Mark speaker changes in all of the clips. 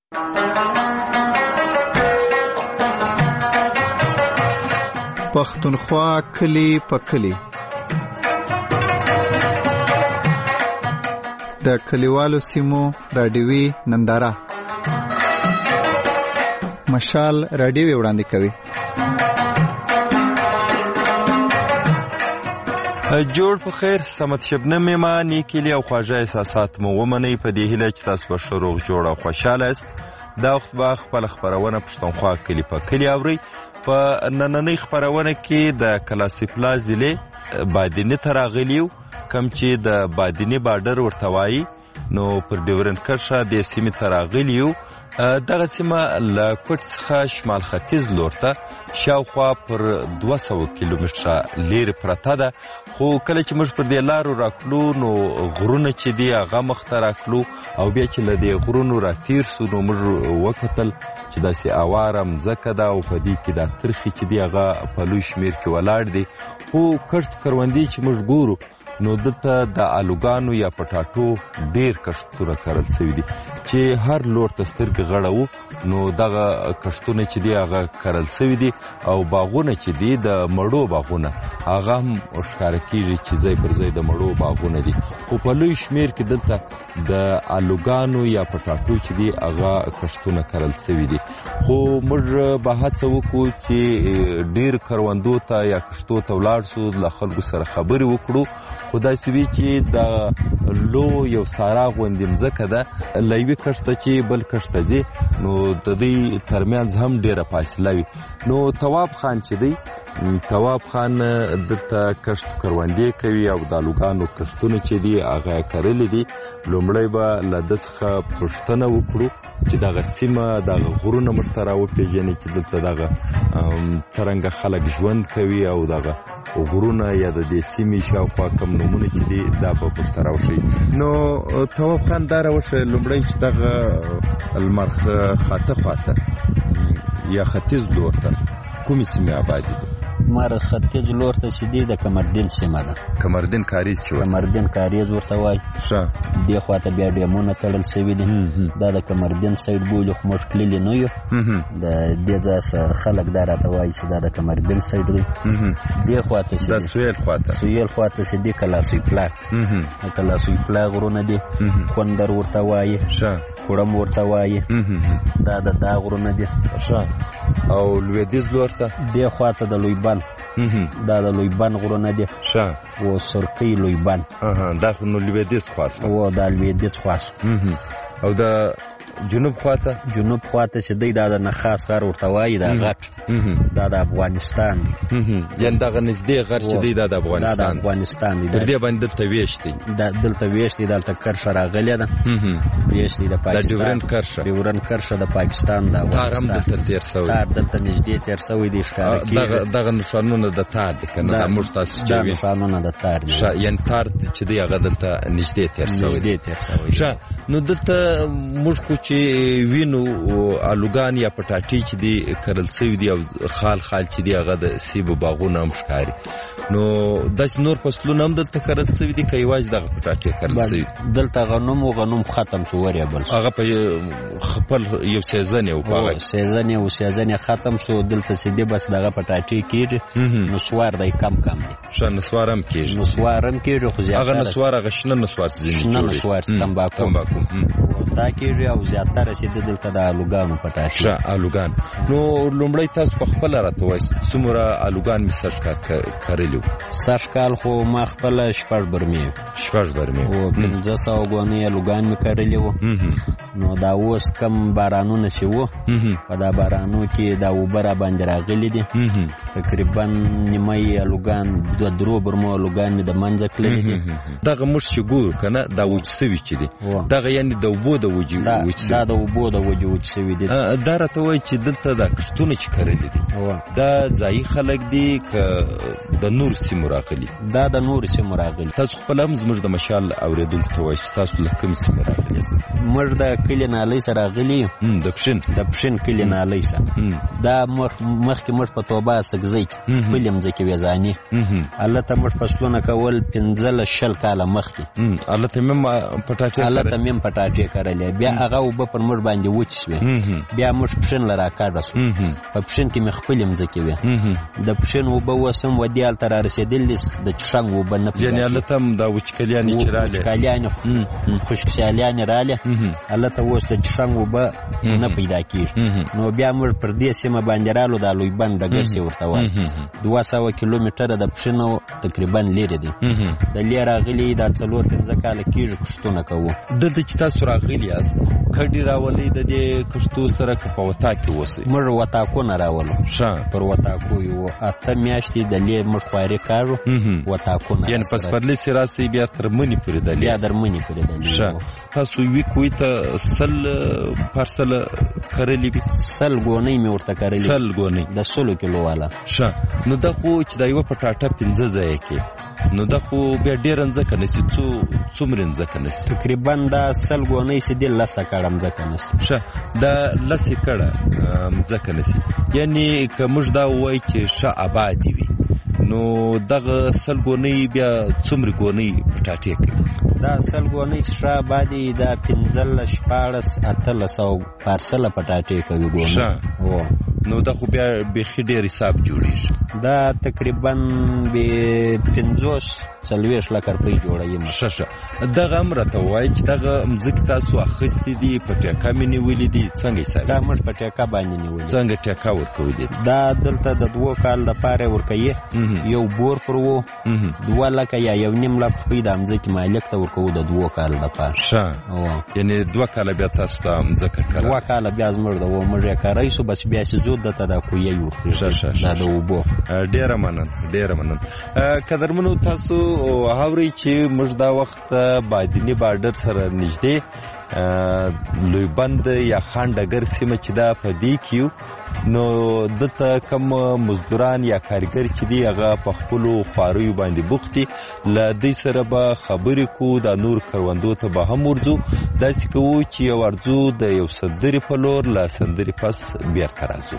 Speaker 1: پښتونخوا کلی په کلی. د کلیوالو سیمو رادیوي ننداره مشال رادیوي وړاندې کوي.
Speaker 2: جوړ په خیر سمت شبنم ما نیکلی او خواږه احساسات مو ومنئ په دې هیله چې تاسو به ښه روغ جوړ او خوشحاله است. دا وخت به خپله خپرونه پښتونخوا کلي په کلي اورئ. په نننۍ خپرونه کې د کلاسیپلا ضلع بادینې ته راغلي یو، کوم چې د بادینې باډر ورته وایي، نو پر ډیورنډ کرښه دې سیمې ته راغلي یو. دغه سیمه له کوټ څخه شمال ختیځ لور ته شاوخوا پر 200 کیلومتره لرې پرته ده. خو کله چې موږ پر دې لارو راکلو نو غرونه چې دي هغه مخته راکلو او بیا چې له دې غرونو راتیر سو نو موږ وکتل چې داسې اواره مځکه ده او په دې کې دا ترخې چې دي هغه په لوی شمېر کې ولاړ دي. خو کښت کروندې چې موږ ګورو نو دلته د آلوګانو یا پټاټو ډیر کښتونه کرل سوي دي چې هر لور ته سترګې غړه وو. نو دغه کښتونه چې دي هغه کرل سوي دي او باغونه چې دي د مړو باغونه هغه هم ښکاره کېږي چې ځای پر ځای د مړو باغونه دي. خو په لوی شمېر کې دلته د آلوګانو یا پټاټو چې دي هغه کښتونه کرل سوي دي. خو موږ به هڅه وکړو چې ډیر کروندو ته یا کښتو ته ولاړ سو، له خلکو سره خبرې وکړو. خو داسې وي چې د لو یو سارا غوندې مځکه ده، له یوې کښت ته چې بل کښت ته ځي نو د دوی ترمنځ هم ډیره فاصله وي. نو تواب خان چې دی، تواب خان دلته کښت کروندې کوي او د آلوګانو کښتونه چې دي هغه یې کرلي دي. لومړی به له ده څخه پوښتنه وکړو چې دغه سیمه دغه غرونه موږ ته راوپېژني چې دلته دغه څرنګه خلک ژوند کوي او دغه غرونه یا د دې سیمې شاوخوا کوم نومونه چې دي دا به موږ ته راوښیي. نو تواب خان دا راوښیه لومړی چې دغه لمر خاته خواته یا ختیځ لور ته کومې سیمې آبادې دي؟
Speaker 3: مر ختیځ لور ته چې دی د کمردین سیمه ده.
Speaker 2: کمردین کاریز چې وایي،
Speaker 3: کمردین کاریز ورته وایي.
Speaker 2: ښه،
Speaker 3: دې خواته بیا ډیمونه تړل سوي دي. دا د کمردین سایډ بولي، خو موږ تللي نه یو. د دې ځای خلک دا راته وایي چې دا د کمردین سایډ دی. دې خواته چې
Speaker 2: د سویل خواته،
Speaker 3: سویل خواته چې دی کلاسوی پلا، د کلاسوی پلا غرونه دي. کندر ورته وایي،
Speaker 2: ښه،
Speaker 3: کوړم ورته وایي. دا د دا غرونه دي.
Speaker 2: ښه، او لویدیځ لور ته
Speaker 3: دې خواته د لویبان، دا د لویبان غرونه دي.
Speaker 2: ښه،
Speaker 3: و سرکۍ لویبان،
Speaker 2: دا خو نو لویدیځ خواست
Speaker 3: و دا لویدیځ خواست.
Speaker 2: او د جنوب خواته،
Speaker 3: جنوب خواته چې دی دا د نخاس غر ورته وایي، دا غټ دا د افغانستان دی.
Speaker 2: یعنې دغه نږدې غر چې دی دا د افغانستان،
Speaker 3: دا د افغانستان دی.
Speaker 2: تر دې باندې دلته ویش دی،
Speaker 3: دلته ویش دی، دلته کرښه راغلې ده. ویش دی د پاکستان، د
Speaker 2: ډیورنډ کرښه،
Speaker 3: ډیورنډ کرښه د پاکستان د افغانستان.
Speaker 2: تار هم دلته تېر سوی،
Speaker 3: تار دلته نږدې تېر سوی دی. ښکاره کېږي
Speaker 2: دغه نښانونه د تار دي که نه؟ دا موږ تاسو چې
Speaker 3: دا نښانونه د تار دي.
Speaker 2: یعنې تار چې دی هغه دلته نږدې تېر سوی دی. ښه، نو دلته موږ خو چې وینو آلوګان یا پټاټې چې دي کرل سوي دي او خال خال چې دي هغه د سیبو باغونه هم ښکاري. نو داسې نور فصلونه هم دلته کرل سوي دي که یوازې دغه پټاټې کرل سوي؟
Speaker 3: دلته غنم و غنم ختم شو، وریا بل
Speaker 2: هغه په خپل یو سیزن یې وپاغی،
Speaker 3: سیزن یې ختم شو. دلته چې دی بس دغه پټاټې کېږي. نسوار دی کم دی.
Speaker 2: ښه، نسوار هم کېږي،
Speaker 3: نسوار هم کېږي. خو زیاتره
Speaker 2: هغه نسوار هغه شنه نسوار چې ځینې
Speaker 3: شنه نسوار چې تمباکو دا کېږي او زیاتره چې دی دلته د آلوګانو پټاټې.
Speaker 2: ښه، آلوګان. نو لومړی تاسو په خپله راته وایئ څومره آلوګان مې سږ کال کرلي وو؟
Speaker 3: سږ کال خو ما خپله 6 برمې وو.
Speaker 2: 6 برمې
Speaker 3: و 1500 ګونې آلوګان مې کرلي وو. نو دا اوس کم بارانونه چې وو، په دا بارانو کې دا اوبه را باندې راغلي دي. تقریبا نیمه یې آلوګان، د 3 برمو آلوګان مې د منځه کړلي دي.
Speaker 2: دغه موږ چې ګورو که نه دا وچ سوي چې دي، دغه یعنې د اوبو د وجې وچ سوي،
Speaker 3: دا د اوبو د وجې وچ سوي دي.
Speaker 2: دا راته وایي چې دلته دا کښتونه چې کرلي دي دا ځایي خلک دي که د نور سیمو راغلي؟
Speaker 3: دا د نور سیمو راغلي.
Speaker 2: تاسو خپله هم زموږ د مشال اورېدونکو ته وایئ چې تاسو له کومې سیمې راغلي یاست؟
Speaker 3: موږ د کلي نالۍ سره راغلي یو.
Speaker 2: د پښین،
Speaker 3: د پښین کلي نالۍ سره. دا مخکې موږ په توبه سګزۍ کې خپلې مځکې ویزانې هلته موږ فصلونه کول 15-20 کاله مخکې.
Speaker 2: هلته مې پټاټې
Speaker 3: هلته مې پټاټې کرلې بیا هغه اوبه پر موږ باندې وچ شوې بیا موږ پښین له راکاږه سو په پښین کې مې خپلې مځکې وې د پښین اوبه اوس هم ودې هلته را رسېدلې د چشنګ اوبه نه پیدا
Speaker 2: یعنې هلته هم دا وچکالیانې چې رالې
Speaker 3: وچکالیانې خشکسیالیانې رالې هلته اوس د چشنګ اوبه نه پیدا کېږي نو بیا موږ پر دې سیمه باندې رالو دا لوی بند ډګر چې ورته وایي 200 کیلومتره د پښینو تقریبا لرې دی د لې راغلي دا 4-5 کاله کېږي کښتونه کوو
Speaker 2: دلته چې تاسو راغلي یاست کډې راولئ د دې کښتو سره که په وطاق کې اوسئ
Speaker 3: موږ وطاقونه راولو پر وطاقو یو 8 میاشتې د لې موږ خواري کاږو وطاقونه
Speaker 2: یعنې په سپرلي چې راسئ بیا تر مني پورې د لې
Speaker 3: بیا در مني پورې د لې
Speaker 2: تاسو وي کوی ته 100 پارسله کرلي وي
Speaker 3: 100 ګونۍ مې ورته کرلي
Speaker 2: 100 ګونۍ
Speaker 3: د 100 کیلو والا
Speaker 2: نو دا خو چې دا یوه په ټاټه 15 ځایه کې نو دا خو بیا ډېره مځکه نسي څومره مځکه نسي
Speaker 3: تقریبا دا 100 ګونۍ چې دې 10 کړه مځکه نسي
Speaker 2: دا 10 کړه مځکه نسي یعنې که موږ دا ووایو چې ښه آبادې وي نو دغه 100 ګونۍ بیا څومره ګونۍ په ټاټې کوي
Speaker 3: دا 100 ګونۍ چې ښه آبادې دا 15-18 پارسله په ټاټې کوي ګونۍ
Speaker 2: نو دا خو بیا بیخي ډېر حساب جوړېږي
Speaker 3: دا تقریبا 50-40 لکه روپۍ جوړوي
Speaker 2: دغه هم راته ووایي چې دغه مځکې تاسو اخیستې دي په ټیکه مې نیولې دي څنګه حساب
Speaker 3: دا موږ په ټیکه باندې نیولې
Speaker 2: څنګه ټیکه ورکوي دي
Speaker 3: دا دلته د 2 کال دپاره ورکوي یو بور پر و 2 لکه یا 1.5 لک روپۍ د مځکې مالک ته ورکوو د 2 کال دپاره
Speaker 2: یعنې 2 کاله بیا تاسو ته مځکه کړه
Speaker 3: 2 کاله بیا زموږ د موږ یې کاری سو بس بیا چې زود دته دا کویه ورکوي دا د اوبو
Speaker 2: ډېره مننه قدرمنو تاسو اورئ چې موږ دا وخت بادینی بارډر سره نږدې لوی بند یا خان ډګر سیمه چې دا په دې کې نو دلته کوم مزدوران یا کارګر چې دي هغه په خپلو خواریو باندې بوخت دي له دوی سره به خبرې کوو دا نور کروندو ته به هم ورځو داسې کوو چې یو ورځو د یو سندرې په لور له سندرې پس بیرته راځو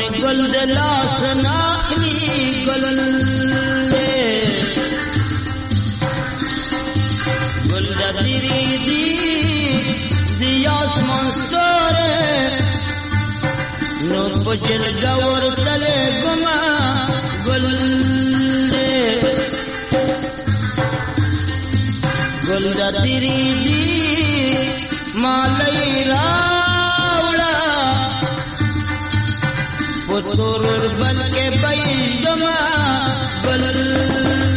Speaker 4: گل دلاس ناخلی گل گل دتیری دی آسمان ستاره نو پجل گور تله گما گل گل دتیری دی مالی راوڑا پتور بن کے بیدما گل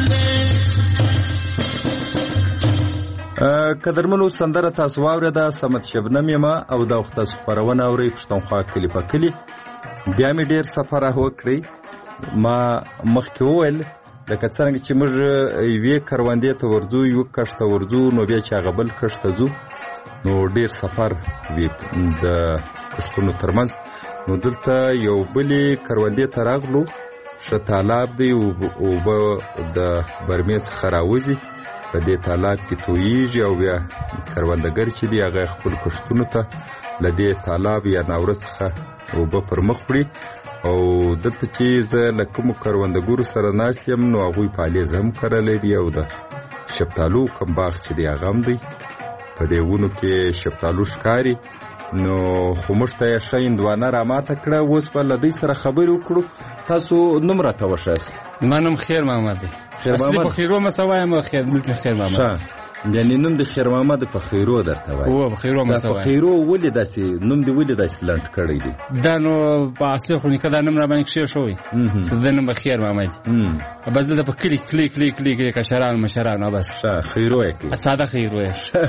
Speaker 2: قدرمنو سندره تاسو واورېده صمد شبنم یما او د وخت تاسو خبرونه اورئ پښتونخوا کلی په کلی بیا مې ډېر سفر وکړی ما مخکې وویل لکه څرنګه چې موږ یوې کروندې ته ورځو یو کښت ته ورځو نو بیا چې هغه بل کښت ته ځو نو ډېر سفر وي د کښتونو ترمنځ نو دلته یو بلې کروندې ته راغلو ښه تالاب دی اوبه د برمې څخه راوځي په دې تالاب کې تویږي او بیا کروندګر چې دی هغه خپل کښتونو ته له دې تالاب یا ناوره څخه اوبه پر مخ وړي او دلته چې زه له کومو کروندګرو سره ناست یم نو هغوی پالیز هم کرلی دي او د شفتالو کوم باغ چې دی هغه هم دی په دې ونو کې شفتالو ښکاري نو خو موږ ته یې ښه هندوانه راماته کړه اوس به له دوی سره خبرې وکړو تاسو نوم راته وښایاست
Speaker 5: زما نوم خیر محمد دی اصلي په خیرو مسه وایم دلته خیر محمد
Speaker 2: یعنی نوم د خیر محمد په خیرو درته وایي
Speaker 5: او په خیرو مسه
Speaker 2: په خیرو ولې داسې نوم دی ولې داسې لنډ کړی دی
Speaker 5: دا نو په اصلي خو نیکه دا نوم را باندې کښې شوی چې د نوم به خیر محمد بس دلته په کلي کلي کشران مشران بس
Speaker 2: خیرو یې کوي
Speaker 5: ساده خیرو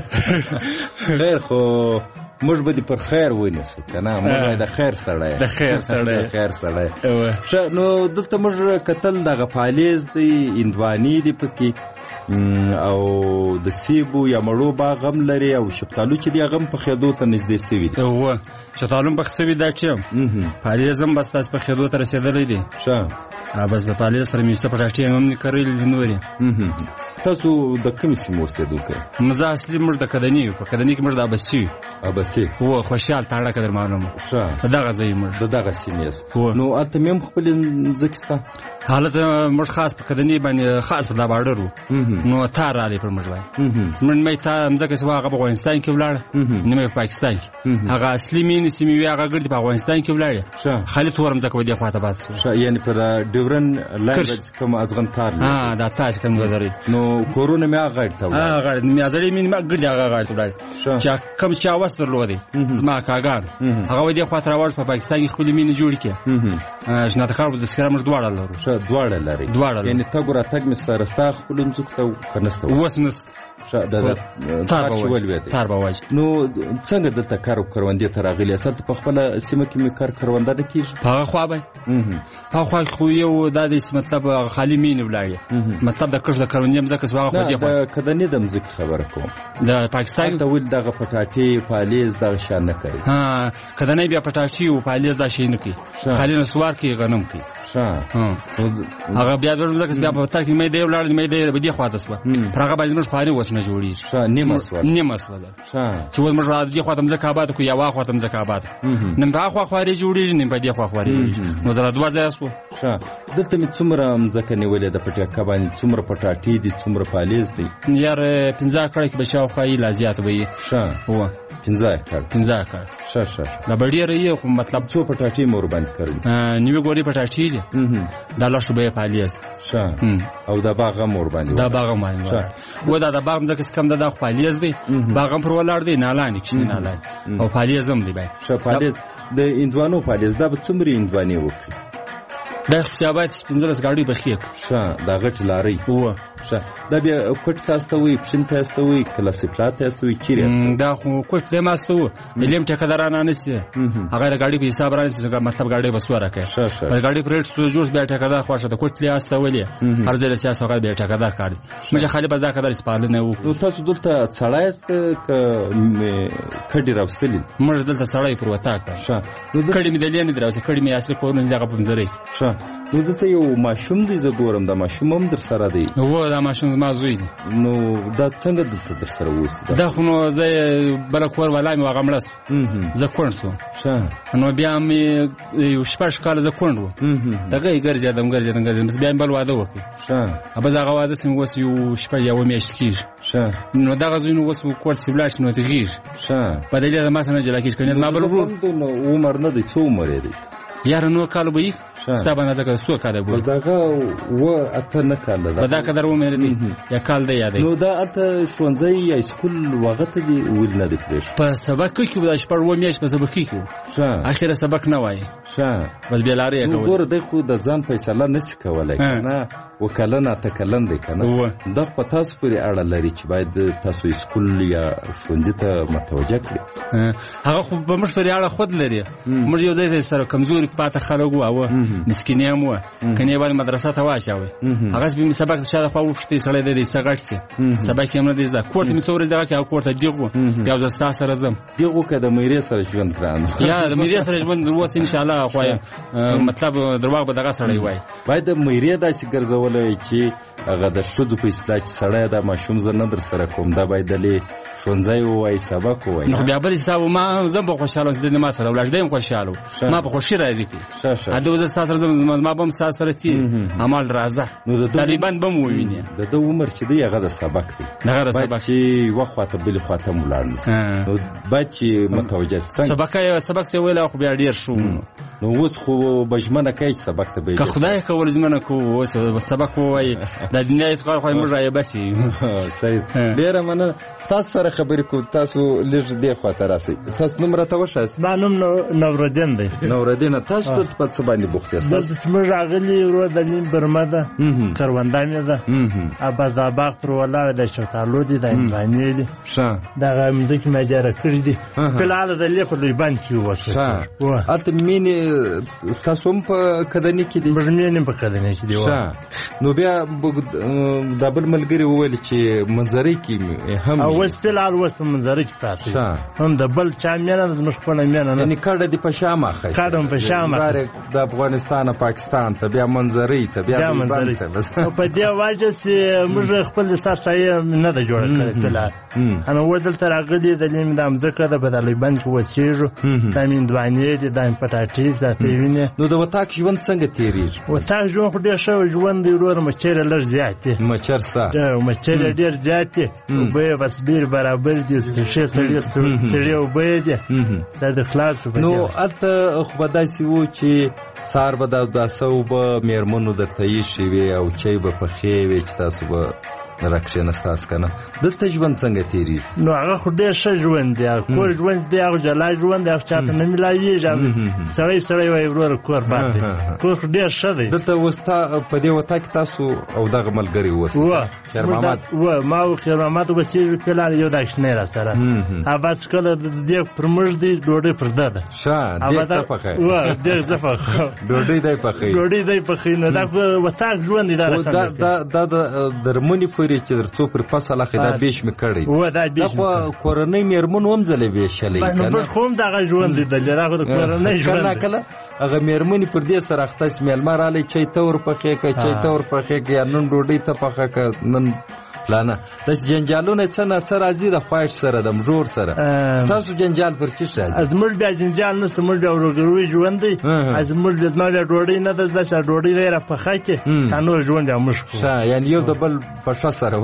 Speaker 5: یې
Speaker 2: خیر خو موږ به دې پر خیر ونیسو که نه موږ د خیر سړی
Speaker 5: د خیر
Speaker 2: سړی نو دلته موږ کتل دغه پالیز دی هندواني دی پکې او د سیبو یا مړو باغ هم لري او شفتالو چې دی هغه هم پخېدو ته نږدې سوي دي
Speaker 5: شفتالو هم پخې سوي دا چې پالیز هم بس داسې پخېدو ته رسېدلی دی بس د پالیز سره مې څه پټاټې هم نه کرلي دي نورې
Speaker 2: تاسو د کومې سیمې اوسېدونکی
Speaker 5: زه اصلي موږ د کدني یو په کدني کې موږ د ابسي یو خوشحال تاړه که در معلومه
Speaker 2: ښه
Speaker 5: د دغه ځای موږ
Speaker 2: د دغه سیمې یاست نو هلته مې هم خپلې مځکې سته
Speaker 5: حالت موږ خاص په کدني باندې خاص په دا باډر وو نو تار رالی پر موږ باندې زموږ نیمه تا مځکه چې هغه په افغانستان کې ولاړه نیمه په پاکستان کې هغه اصلي مینې سیمې وې هغه ګردې په افغانستان کې ولاړې خالي توره مځکه به دې خواته پاتې
Speaker 2: یعنې پر ډیورن لاین کوم ازغن تار
Speaker 5: دا تار چې کوم ګذري
Speaker 2: نو کورونه مې هغه غاړې ته ولاړ
Speaker 5: غاړې مې ازړې مینې ګردې هغه غاړې ته ولاړې چې کوم چې اواز درلودی زما کاګان هغه دې خواته راوړ په پاکستان کې خپلې مینې جوړې کړې شناخته کار د سکره موږ دواړه لرو
Speaker 2: دواړه لري یعنی تګ او راتګ مې سره ستا خپلو مځکو ته که نسته
Speaker 5: اوس نسته تار به واجب
Speaker 2: نو څنګه دلته کار او کروندې ته راغلي یاست هلته په خپله سیمه کې مې کار کرونده نه کېږي
Speaker 5: په هغه خوا به په هغه خوا خو یو دا داسې مطلب خالي مینې ولاړې مطلب د کښت د کروندې مځکه چې هغه خوا دې خوا
Speaker 2: د کدنې د مځکې خبره کوم
Speaker 5: د پاکستان
Speaker 2: هلته ولې دغه پټاټې پالیز دغه شیان نه کوي
Speaker 5: کدنۍ بیا پټاټې او پالیز دا شی نه کوي خالي نسوار کوي غنم کوي هغه بیا د مځکه بیا په تر کې مې دی ولاړ مې دی به دې خواته شوه پر هغه باندې موږ خواري اوس نه جوړېږي نیمه سوله چې اوس موږ دې خواته مځکه آباد کړو یا وا خواته مځکه آباد نیم په خوا خواري جوړېږي نیم په دې خوا خواري جوړېږي نو زه دوه ځایه شوه
Speaker 2: دلته مې څومره مځکه نیولې ده پټیکه باندې څومره پټاټې دي څومره پالیز دی
Speaker 5: یار 15 کړه کې به شاوخوا یې لا زیات به یې
Speaker 2: 15 کړه ښه
Speaker 5: دا به ډېره یې خو مطلب
Speaker 2: څو پټاټې مې ورباندې کړلې
Speaker 5: نیمې ګورې پټاټې دي دا لا شو به یې پالیز
Speaker 2: او دا باغ هم ورباندې
Speaker 5: دا باغ هم باندې و دا د باغ مځکه څه کم ده دا خو پالیز دی باغ هم پر ولاړ دی نالانې کښې نالانې او پالیز هم دی باید
Speaker 2: ښه پالیز د هندوانو پالیز دا به څومره هندوانې وکړي
Speaker 5: دا خصوصیابات 15 ګاډۍ بخیک
Speaker 2: دا غټ لارۍ دا بیا کوټ تاسو ته وي پښین تاسو ته وي کلاسیپلات تاسو وي چیرې
Speaker 5: دا خو کوټ له ماستو د لیم ټکدارانه نشي هغه د ګاډۍ په حساب راځي مطلب ګاډۍ بسوره کوي په ګاډۍ پرېټ څو جوړ بیا ټکدار خوښه د کوټ له استه ولې هر ځای له سیاست هغه بیا ټکدار کار مشه خالي بس دا کدار سپارل نه وو
Speaker 2: تاسو دلته څړایست کډی راوستلی
Speaker 5: موږ دلته سړی پر وتا کړه مې د لین دراوځي کړه مې اصلي کورونه دغه په منځري
Speaker 2: نو دلته یو ماشوم دی زه ګورم دا ماشوم هم در سره دی
Speaker 5: و دا ماشوم زما زوی دی.
Speaker 2: نو دا څنګه دلته در سره اوسي؟
Speaker 5: دا خو نو زه بله کور والا مې هغه مړه سو، زه کونډ سوم. نو بیا مې یو 6 کاله زه کونډ وم، دغه یې ګرځېدم بس بیا مې بل واده وکړ. بس هغه واده سم اوس یو 1 میاشت کېږي. نو دغه زوی نو اوس کور ته ولاړ شي نو تېږېږي په دلیل ما سره نه جلا کېږي. که نه زما بل ورور
Speaker 2: عمر نه دی، څو عمر یې دی؟
Speaker 5: یاره 9 کاله به وي، ستا به اندازه کړه 100 کاله به وي.
Speaker 2: دغه 8 کاله ده،
Speaker 5: په دا قدر عمر دی یا کال دی یادوي.
Speaker 2: نو دا هلته ښوونځی یا سکول هغه ته دي ولې نه دی پرېښود؟
Speaker 5: په سبق کې و، دا 6 میاشت په سبق کې و، اخره سبق نه وایي، بس بې لارې یې کول.
Speaker 2: ګوره دی خو د ځان فیصله نشي کولی که نه، وکلن اتکلن دی که نه. دا په تاسو پورې اړه لري چې باید تاسو سکول یا ښوونځي ته متوجه کړي.
Speaker 5: هغه خو په موږ پورې اړه خود لري. موږ یو ځای سره کمزوري پاته خلک وو او مسکینې هم وو، که نه یې باید مدرسه ته واچوئ. هغسې به مې سبق د شاته خوا وپوښتئ سړی دی دی څه غټ شي، سبق یې هم نه دی زده. کور ته مې څو ورځې دغه کړې، هغه کور ته دیغ وو، بیا زه ستا سره ځم.
Speaker 2: دیغ وکړه د میرې سره ژوند ګران
Speaker 5: یا د میرې سره ژوند اوس انشاءالله خو مطلب درواغ به دغه سړی وایي.
Speaker 2: باید د میرې داسې ګرځولی چې هغه د ښځو په اصطلاح چې سړی دا ماشوم زه نه در سره کوم، دا باید دلې ښوونځی ووایي، سبق ووایي.
Speaker 5: نو بیا بل حساب ما زه به خوشحاله وم چې دی ما سره ولاړ، دی هم خوشحاله و، ما په خوښي راضي کړي. ده زه ستا سره ځم، زما به هم ستا سره تېر همال راځه، طالبان به م ووینې.
Speaker 2: د ده عمر چې دی هغه د سبق دی،
Speaker 5: هغه د سبق
Speaker 2: باید چې یوه خواته بلې خواته هم ولاړ نه سي. نو باید چې متوجه سي.
Speaker 5: سبق سې ویلی خو بیا ډېر ښه
Speaker 2: نو اوس خو به ژمنه کوي چې سبق ته به
Speaker 5: که خدای کول ژمنه کوو، اوس سبق ووایي د دنیا اعتقاد خو موږ رایې بس یو.
Speaker 2: صحیح، ډېره مننه. ستاسو سره خبرې کوو، تاسو لږ دې خواته راسئ. تاسو نوم راته وښایاست؟
Speaker 6: زما نوم نورالدین دی.
Speaker 2: نورالدین، تاسو دلته په څه باندې بوخت یاست؟
Speaker 6: دلته چې موږ راغلي ورور د نیم برمه ده، کرونده مې ده، اباس دا باغ پر ولاړ د شفتالو دي، د هندوانې دي، دغه مځکې مې اجاره کړي دي. فلحال د لې په لویبند کې اوسه.
Speaker 2: هلته مینې ستاسو هم په کدنې کې دي؟
Speaker 6: موږ مینې په کدنې کې دي.
Speaker 2: نو بیا دا بل ملګري وویل چې منظرۍ کې هم
Speaker 6: اوس فلحال اوس په منظرۍ کې پراته هم د بل چا مینه ده، زموږ خپله مینه نه.
Speaker 2: یعنې کډه دې په شا مخه،
Speaker 6: کډه هم په شا مخه،
Speaker 2: د افغانستان پاکستان ته، بیا منظرۍ ته، بیا لویبند ته.
Speaker 6: په دې وجه چې موږ خپل سر سایه نه ده جوړه کړې فلحال. انا و دلته راغلي د لیم د مځکه ده، په د لویبند کې اوسېږو، دا مې هندوانې دي، دا مې پټاټې ذاتې وینې.
Speaker 2: نو د وطاق ژوند څنګه تېرېږي؟
Speaker 6: وطاق ژوند خو ډېر ښه ژوند دی ورور، مچر یې لږ زیات دي.
Speaker 2: مچر ستا؟
Speaker 6: مچر یې ډېر زیات دي، اوبه یې بس ډېر برابر دي، ښې سړې اوبه یې دي، دا د خلاصو.
Speaker 2: نو هلته خو به داسې وو چې سهار به د اوداسه اوبه مېرمنو درته ایښې وې او چای به پخې وې چې تاسو به راکښېناستاست که نه. دلته ژوند څنګه تېرېږي؟
Speaker 6: نو هغه خو ډېر ښه ژوند دی، کور ژوند دی، هغه جلا ژوند دی، هغه چاته نه میلاوېږي. سړی وایي وروره کور بد دی، کور خو ډېر ښه دی.
Speaker 2: دلته اوس په دې وطاق کې تاسو او دغه ملګري اوس خیر محمد
Speaker 6: ما او خیر محمد اوسېږو فلحال یو دا شنې را سره. بس کله دیګ پر موږ دی، ډوډۍ پر ده ده.
Speaker 2: دیګ ته پخوي؟
Speaker 6: دیګ زه پخوم،
Speaker 2: ډوډۍ دی پخوي،
Speaker 6: ډوډۍ دی پخوي. نو دا وطاق ژوند دی.
Speaker 2: دا د درمنې پورې چې در څو پر فصل اخی دا بیش می کړی دا خو کورنۍ میرمنو هم ځلې بیشلې
Speaker 6: کنه خو هم دغه ژوند دی دغه د کورنۍ ژوند
Speaker 2: کله هغه میرمنې پر دې سره اخته میلمه رالی چای تور پخې که چای تور پخې که یا نن ډوډۍ ته پخه که نن پلانه داسې جنجالونه څه نه څه راځي د خواهش سره د مژور سره ستاسو جنجال پر چی راځي؟
Speaker 6: زموږ بیا جنجال نشته، موږ بیا ورورګلوي ژوند دی. زموږ زما بیا ډوډۍ نه ده زده چې ډوډۍ دی را پخه کې نور ژوند بیا موږ کوو.
Speaker 2: یعنې یو د بل په ښه سره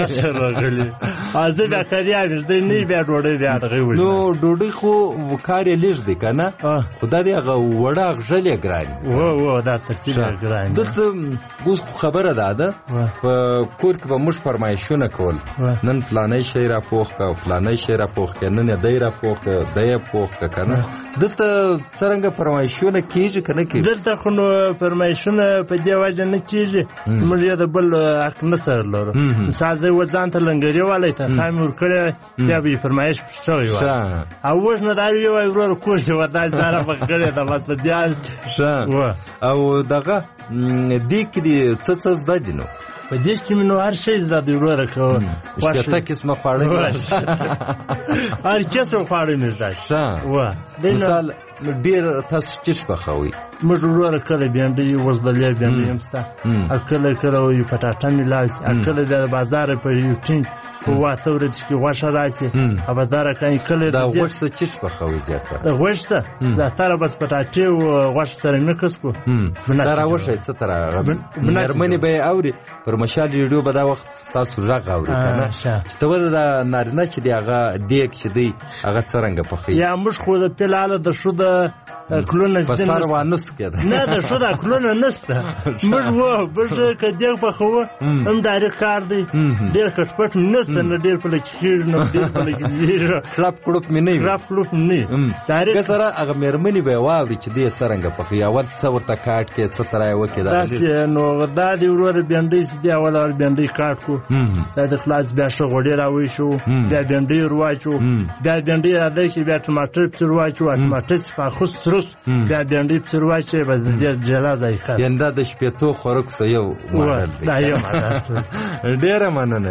Speaker 6: ورغلي زه بیا کریاب دی نه بیا ډوډۍ بیا دغې وژنه.
Speaker 2: نو ډوډۍ خو کار یې لږ دی که نه، خو دا دی هغه وړه اغږل یې ګران
Speaker 6: دا ترتیب یې ګران.
Speaker 2: دلته اوس خبره ده په کور کې به موږ فرمایشونه کول، نن فلانی شی را پوخ که فلانی شی را پوخ که، نن یې دی را پوخ که دی یې پوخ که که نه. دلته څرنګه فرمایشونه کېږي که نه کېږي؟
Speaker 6: دلته خو نو فرمایشونه په دې وجه نه کېږي زموږ یې د بل حق نه سره لرو. مثال دی اوس ځان ته لنګرې والی تنخوا مې ورکړې بیا به یې فرمایش شوی وای او اوس نه دا وی وای ورور کور چې ورته ځاره په کړې ده بس په دې
Speaker 2: او دغه دې کې دې څه زده دي نو
Speaker 6: په دې کې مې نو هر شی زده دی وروره کوه
Speaker 2: شپېته قسمه خواړه
Speaker 6: هر قسم خواړه مې زده
Speaker 2: مثال ډېر تاسو چیش پخوئ
Speaker 6: موږ وروره کله بینډۍ وزدلې بینډۍ هم شته کله کله وي پټاټه مې لاسي کله بیا د بازاره په یو ټینګ په 8 ورځې کې غوښه راشي بازاره کوي کله
Speaker 2: دا غوښه چیش پخوئ زیاتره
Speaker 6: د غوښه زیاتره بس پټاټې او غوښه سره میکس کو
Speaker 2: دا راوښه څه تر مېرمنې به اوري پر مشال ریډیو به دا وخت تاسو راغ اوري کنه چې تور دا نارینه چې دی هغه دیګ چې دی هغه څنګه پخوي
Speaker 6: یا موږ خو د پلاله د شو د کلونه
Speaker 2: بسار وانس کېده
Speaker 6: نه د شو د کلونه نشته موږ کدی په خو هم دایره کار دی ډېر کټپټ نشته نه ډېر په لکیر نه ډېر په لکیر
Speaker 2: خلاف کړوپ مې نه
Speaker 6: خلاف کړوپ نه
Speaker 2: دایره سره هغه مېرمنې به واوري چې دې څنګه پخې اول څه ورته کاټ کې څه ترای وکړه
Speaker 6: دا نو دا دی ورور بینډۍ دی اول بینډۍ کاټ کو ساده خلاص بیا شو غوډې راوي شو بیا بینډۍ ورواچو بیا بینډۍ راځي کې بیا ټماټر ورواچو ټماټر په خص بیا بینډۍ په ورواچي بس د جلا ځای ښه
Speaker 2: ینده د شپېتو خوراک څه یو ماډل دی
Speaker 6: دا یو ماډل
Speaker 2: ډېره مننه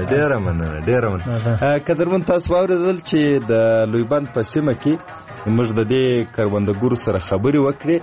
Speaker 2: قدرمن تاسو واورېدل چې د لویبند په سیمه کې موږ د دې کروندګرو سره خبرې وکړې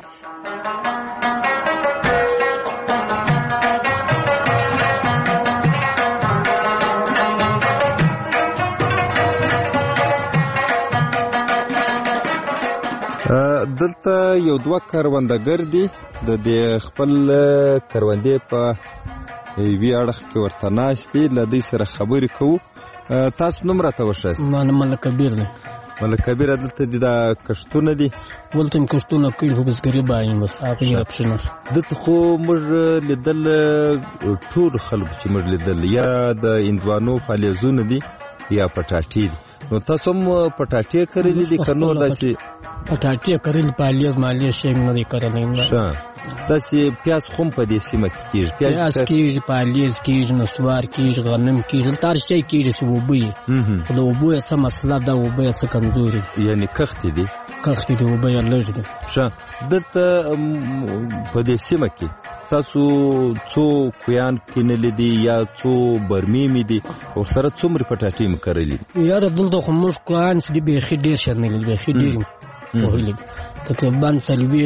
Speaker 2: دلته یو دوه کروندګر دي د دې خپل کروندې په وی اړه کې ورته ناشتي له دې سره خبرې کوو تاسو نوم راته وښایئ
Speaker 7: ما نوم ملک کبیر دی
Speaker 2: ملک کبیر دلته دي دا کښتونه دي
Speaker 7: ولته کښتونه کوي خو بزګري باندې بس هغه یې اپشن
Speaker 2: دلته خو موږ لیدل ټول خلک چې موږ لیدل یا د اندوانو فعالیزونه دي یا پټاټي نو تاسو هم پټاټي کړلې دي کنو داسې
Speaker 7: پټاټي کړل پالیز مالیه شي نه دی کړلې
Speaker 2: تاسې پیاز خو په دې سیمه کې کیږي
Speaker 7: پیاز کیږي پالیز کیږي نسوار کیږي غنم کیږي تر څه کیږي چې وبوي خو د وبوي څه مسله ده وبوي څه کمزوري
Speaker 2: یعنی کښت دي
Speaker 7: وبوي لږ دي
Speaker 2: دلته په دې سیمه کې تاسو څو کویان کینلې دي یا څو برمې مې دي او سره څومره پټاټي مې کړلې
Speaker 7: یا دلته خو موږ کویان چې دي بيخي ډېر شنلې بيخي ډېر وهلې تقریبا 40-45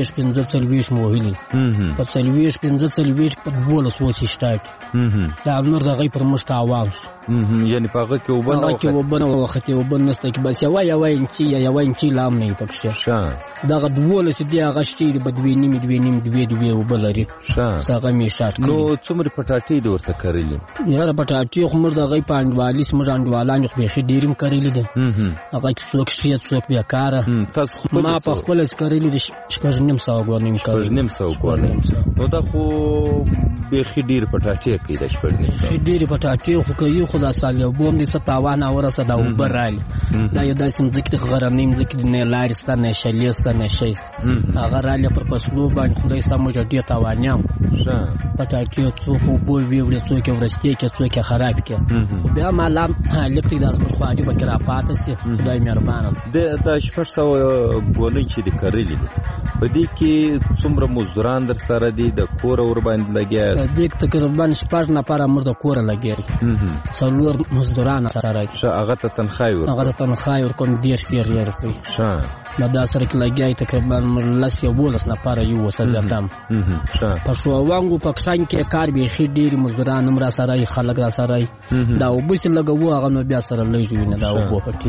Speaker 7: موهلې په 40-45 په 12 وسی شټاک دا نور د غي پر مستعوام
Speaker 2: یعنی په هغه کې
Speaker 7: وبنه وخت نسته کې بس یو انچي لام نه پکشه دا غ 12 دی هغه شتي د بدوینی مدوینی وبلري څنګه می شټ
Speaker 2: نو څومره پټاټي د ورته کړلې
Speaker 7: یاره پټاټي خو مر د غي پاندوالي سمجاندوالان خو به ډیرم کړلې ده هغه څوک بیا کار ما په خپل کړلې د شپږنیم سو غورنیم
Speaker 2: نو دا خو به خډیر پټاټي کې د شپږنیم
Speaker 7: خډیر پټاټي خو کوي خدا سال یو بوم دي ستاوان اورسه دا وبرال دا یو داسې ځکه غرنیم ځکه نه لارستان نه شلیستان نه شي هغه رااله پر پسلو باندې خدای ستاسو ډیر تاوانیام پټاټي څوک بو ویول څوک ورسته کې څوک خراب کې بیا مالام لپټي داس مخ خاطی بکرا پاتې سي خدای مهربان
Speaker 2: د شپږ سو ګولې چې د کړلې په دې کې څومره مزدوران در سره دي د کور اور باندې لګیا
Speaker 7: دې تقریبا شپږ نفر مرده کور لګیږي څلور مزدوران سره
Speaker 2: هغه ته تنخواه ورکوم 10,000 روپۍ دا سره کې لګیای تقریبا لس یو بولس نفر یو وسلام په شو وانګو پاکستان کې کار به خې ډیر مزدوران را سره خلک را سره دا وبس لګو هغه نو بیا سره لږ وینه دا وبو پټي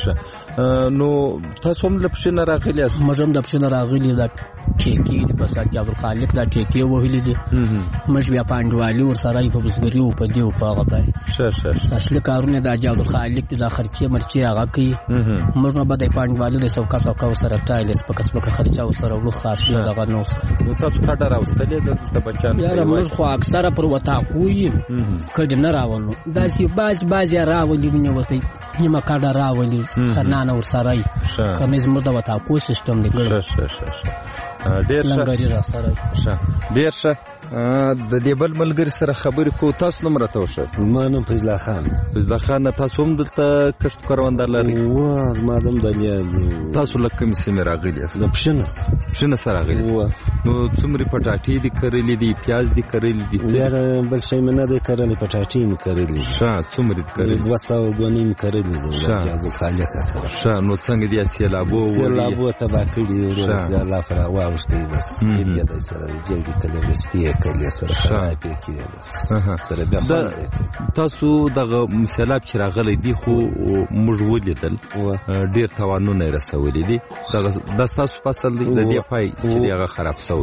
Speaker 2: نو تاسو هم لپشنه راغلی اس
Speaker 7: مجم د پښنه راغلی دا ټیکی د بس جابر خالق دا ټیکی وهلی دي مش بیا پاندوالي ور سره په بزګری او په دیو په هغه باندې اصل کارونه دا جابر خالق د خرچه مرچه هغه کوي موږ نه بده پاندوالي د سوکا سره ټایلس په کسبه خرچه او سره ولو خاص دغه نو
Speaker 2: تاسو کډه راوستلې د بچان
Speaker 7: یا موږ خو اکثره پر وتا کوی کډه نه راولو دا سی باز راولي نه وستي نیمه کډه راولي خنانه ور سره کمیز مرده وتا کو سیستم دی
Speaker 2: ډېر
Speaker 7: لنګري را سره
Speaker 2: ډېر ښه. د دې بل ملګري سره خبرې کوو. تاسو نوم راته وښایئ.
Speaker 8: زما نوم فضل الله خان.
Speaker 2: فضل الله خان، تاسو هم دلته کښت کروندګر لرئ؟
Speaker 8: زما هم
Speaker 2: تاسو له کومې سیمې راغلي یاست؟
Speaker 8: د پښنس راغلي.
Speaker 2: نو څومره پټاټې دي کرلې دي، پیاز دي کرلې دي؟
Speaker 8: بل شی مې نه دی کرلې، پټاټې مې کرلې.
Speaker 2: ښه، څومره دي کرلې؟
Speaker 8: 200 مې کرلې دي. خالقه سره.
Speaker 2: ښه، نو څنګه دي سیلابو
Speaker 8: تباه کړي ورور الله پر واوښتي بس کېږي د سره جلدي کله وستي کله سره خرابې کېږي بس سره بیا
Speaker 2: تاسو دغه سیلاب چې راغلی دی خو موږ ولیدل ډېر تاوانونه یې رسولي دي. دا ستاسو فصل دی، د دې پای چې هغه خراب شوی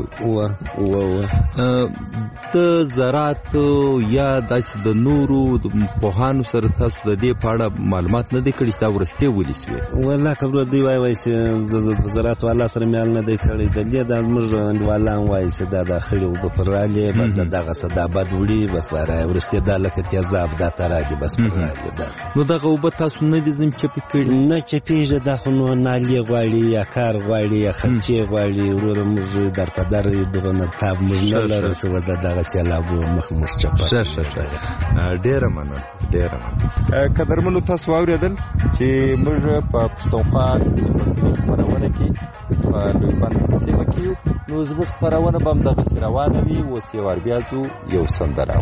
Speaker 2: د زراعت یا داسې د نورو پوهانو سره تاسو د دې په اړه معلومات نه دی کړي چې دا وروستۍ ولې سوې؟
Speaker 8: والله کبرو دی وایي چې د زراعت والا سره مې نه دی کړی، د دې د موږ انډواله وایي چې دا داخلي اوبه پر رالې بس دغه صدا بد وړي بس وایي وروستۍ دا لکه تیزاب دا تراجي بس پر رالې دا.
Speaker 2: نو دغه اوبه تاسو نه دي ځم چپې کړي؟
Speaker 8: نه چپېږي، دا خو نو نالې غواړي یا کار غواړي یا خرچې غواړي. وروره موږ در په در دغه نه تاب موږ نه لرو چې دغه سیلابو مخ موږ چپه.
Speaker 2: ډېره مننه. قدرمنو، تاسو واورېدل چې موږ په پښتونخوا خپرونه کې په لوی بند سیمه کې یو. نو زموږ خپرونه به همدغسې روانه وي. اوس یې ور بیا ځو یو سندره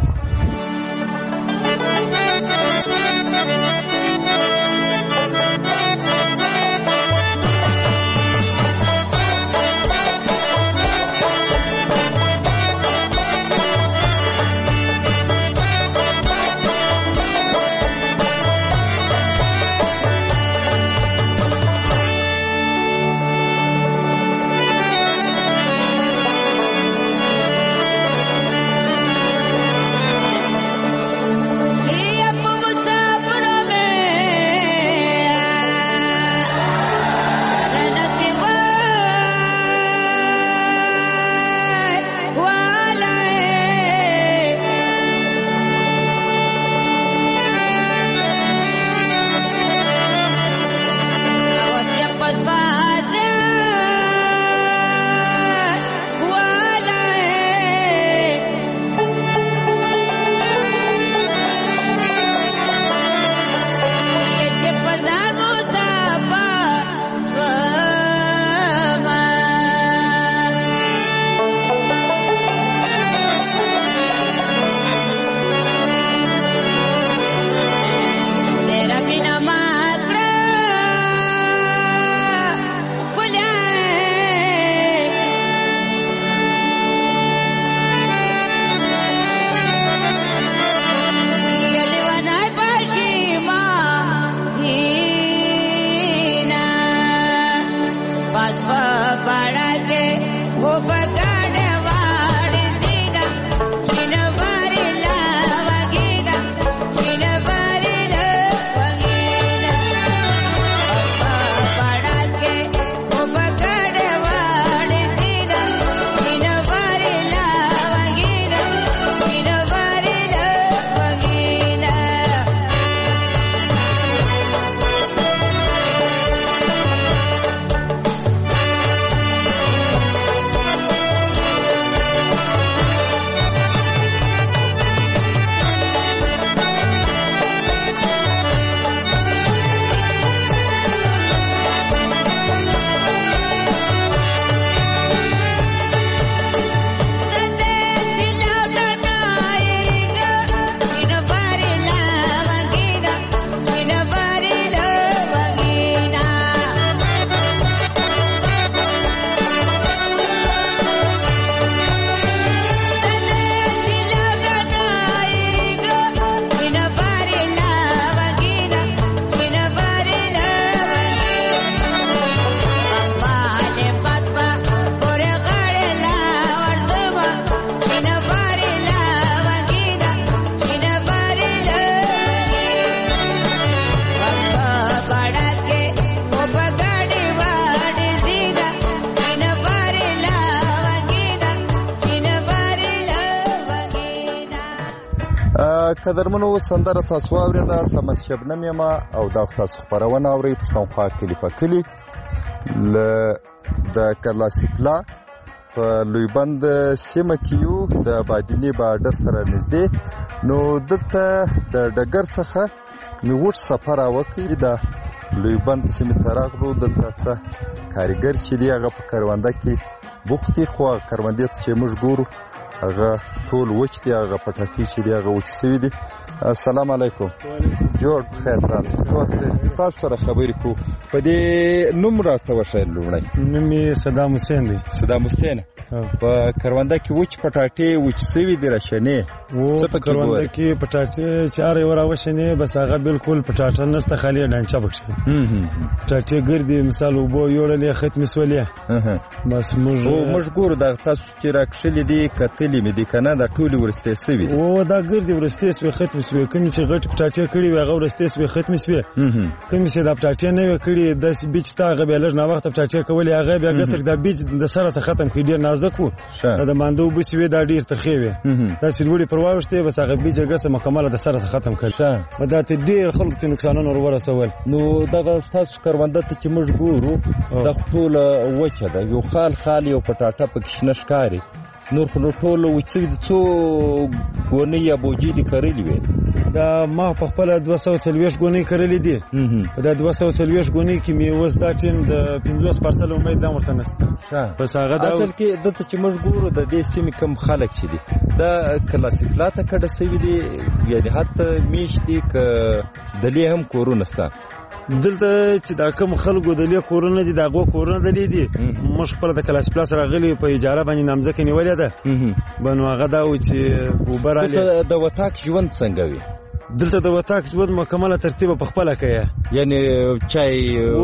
Speaker 2: قدرمنو، سندره تاسو واورېده. صمد شبنم یم او دا تاسو خپرونه اورئ پښتونخوا کلي په کلي د کلاسیکلا په لویبند سیمه کې یو د بادینې بارډر سره نږدې. نو دلته د ډګر څخه مې وټ سفر وکړ د لویبند سیمې ته راغلو. دلته څه کارګر چې دی هغه په کرونده کې بوخت دي، خو هغه کروندې ته چې موږ ګورو هغه ټول وچ دي، هغه پټاټې چې دی هغه وچ سوي دي. السلام علیکم. جوړ خیر سال تاسو سره خبرې کوو. په دې نوم راته وښایئ. لومړی
Speaker 9: نوم یې صدام حسین دی.
Speaker 2: صدام حسین، په کرونده کې وچ پټاټې وچ سوي دي راشنې
Speaker 9: څه په کرونده کې پټاټې چې هر یو راوشنې بس هغه بالکل پټاټه نسته، خالي ډانچه پکښې پټاټې ګردي مثال اوبو یوړلې ختمې سولې بس
Speaker 2: موږ ګورو دا تاسو چې راکښلې دي کتلې مې دي که نه دا ټولې ورستې سوي دي.
Speaker 9: دا ګردي ورستې سوې ختمې سوې، کومې چې غټې پټاټې کړې وې هغه ورستې سوې ختمې سوې، کومې چې دا پټاټې نه وې کړې داسې بیج سته هغه بیا لږ ناوخته پټاټې کولې هغه بیا ګسک دا بیج د سره څخه ختم کړي، ډېر نازک و، د مانده اوبه سوې دا ډېر ترخې وې، داسې لوړې پر واوښتې بس هغه بیج ګسه مکمله د سره څخه ختم کړ. دا ته ډېر خلکو ته نقصانونه ور ورسول.
Speaker 2: نو دغه ستاسو کرونده ته چې موږ ګورو دا ټوله وچه ده، یو خال خال یو پټاټه پکې شنه ښکاري، نور خو نو ټوله وچ سوي دي. څو ګونۍ یا بوجۍ دې کرلې وې؟
Speaker 9: دا ما په خپله 240 ګونۍ کرلې دي. په دا 240 ګونۍ کې مې اوس دا ټیم د 50% امید لا ورته نشته. بس هغه دا
Speaker 2: اصل کې دلته چې موږ ګورو د دې سیمې کم خلک چې دي دا کلاسیکلاته کډه سوي دي، یعنې حتی میشت دي که دلې هم کورونه سته
Speaker 9: دلته چې دا کوم خلکو دلې کورونه دي دا غو کورونه دلې دي. موږ خپل د کلاس پلاس راغلي په اجاره باندې نامځکه نیولې ده بنو هغه دا و چې وبراله.
Speaker 2: د وطاق ژوند څنګه وي؟
Speaker 9: دلته د وطاق ژوند مکمله ترتیب په خپل کوي،
Speaker 2: یعنی چای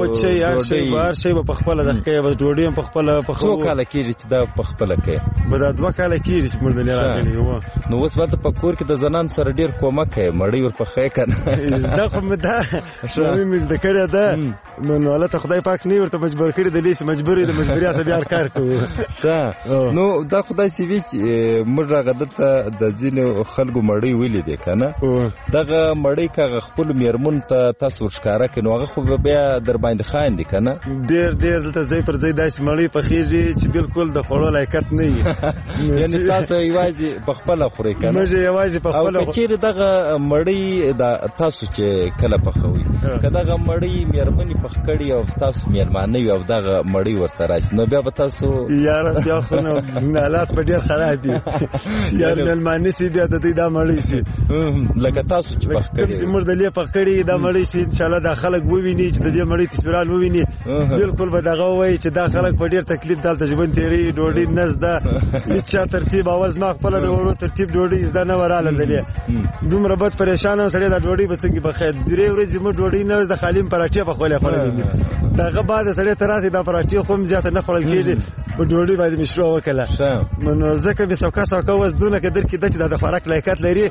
Speaker 9: هر شی په خپل د کوي، بس ډوډۍ په خپل په خو
Speaker 2: کاله کېږي چې دا په خپل کوي.
Speaker 9: به دا 2 کاله کېږي چې موږ دلې راغلي وو.
Speaker 2: نو اوس ولته په کور کې د زنان سره ډیر کومک کوي، مړی ور په خې کنه
Speaker 9: زده خو مې دا مې زده کړی ده. نو الله ته خدای پاک نه ورته مجبور کړی د لیس مجبورې د مجبوري اسبیا کار کوي.
Speaker 2: نو دا خدای سی وی موږ راغدته د ځینو خلکو مړی ویلې دي کنه، دغه مړی کغه خپل میرمن ته تاسو ښکارا کینو هغه خو بیا در باندې خاين دي کنه.
Speaker 9: ډېر دلته ځای پر ځای داسې مړی پخېږي چې بالکل د خوړو لایقت نه وي.
Speaker 2: یعنی تاسو یوازې په خپل خوري کنه؟
Speaker 9: موږ یوازې په خپل.
Speaker 2: او چیرې دغه مړی د تاسو چې کله پخوي کداغه مړی میرمنې پخکړی او تاسو میرمانه وي او دغه مړی ورته راشي نو بیا به تاسو
Speaker 9: یار بیا خو نو حالات په ډېر خراب دي. یار میرمانه سي بیا د دې دا مړی سي
Speaker 2: لکه تاسو چې پخکړی
Speaker 9: چې موږ د لې پخکړی دا مړی سي ان شاء الله دا خلک وویني چې د دې مړی تصویران وویني بالکل به دغه وایي چې دا خلک په ډېر تکلیف دلته ژوند تیری ډوډۍ نزده هیڅ ترتیب اول ما خپل د وړو ترتیب ډوډۍ زده نه وراله دلې دومره بد پریشان سړی دا ډوډۍ به څنګه په خیر درې ورځې مو ډوډۍ نه د خالیم پراټې په خوله دغه بعد سړی تراسي دا پراټې کوم زیاته نه خړل کېږي په ډوډۍ باندې مشروع وکړه نو ځکه به څوکا وز دونه کدر کې د خوراک لایقت لري.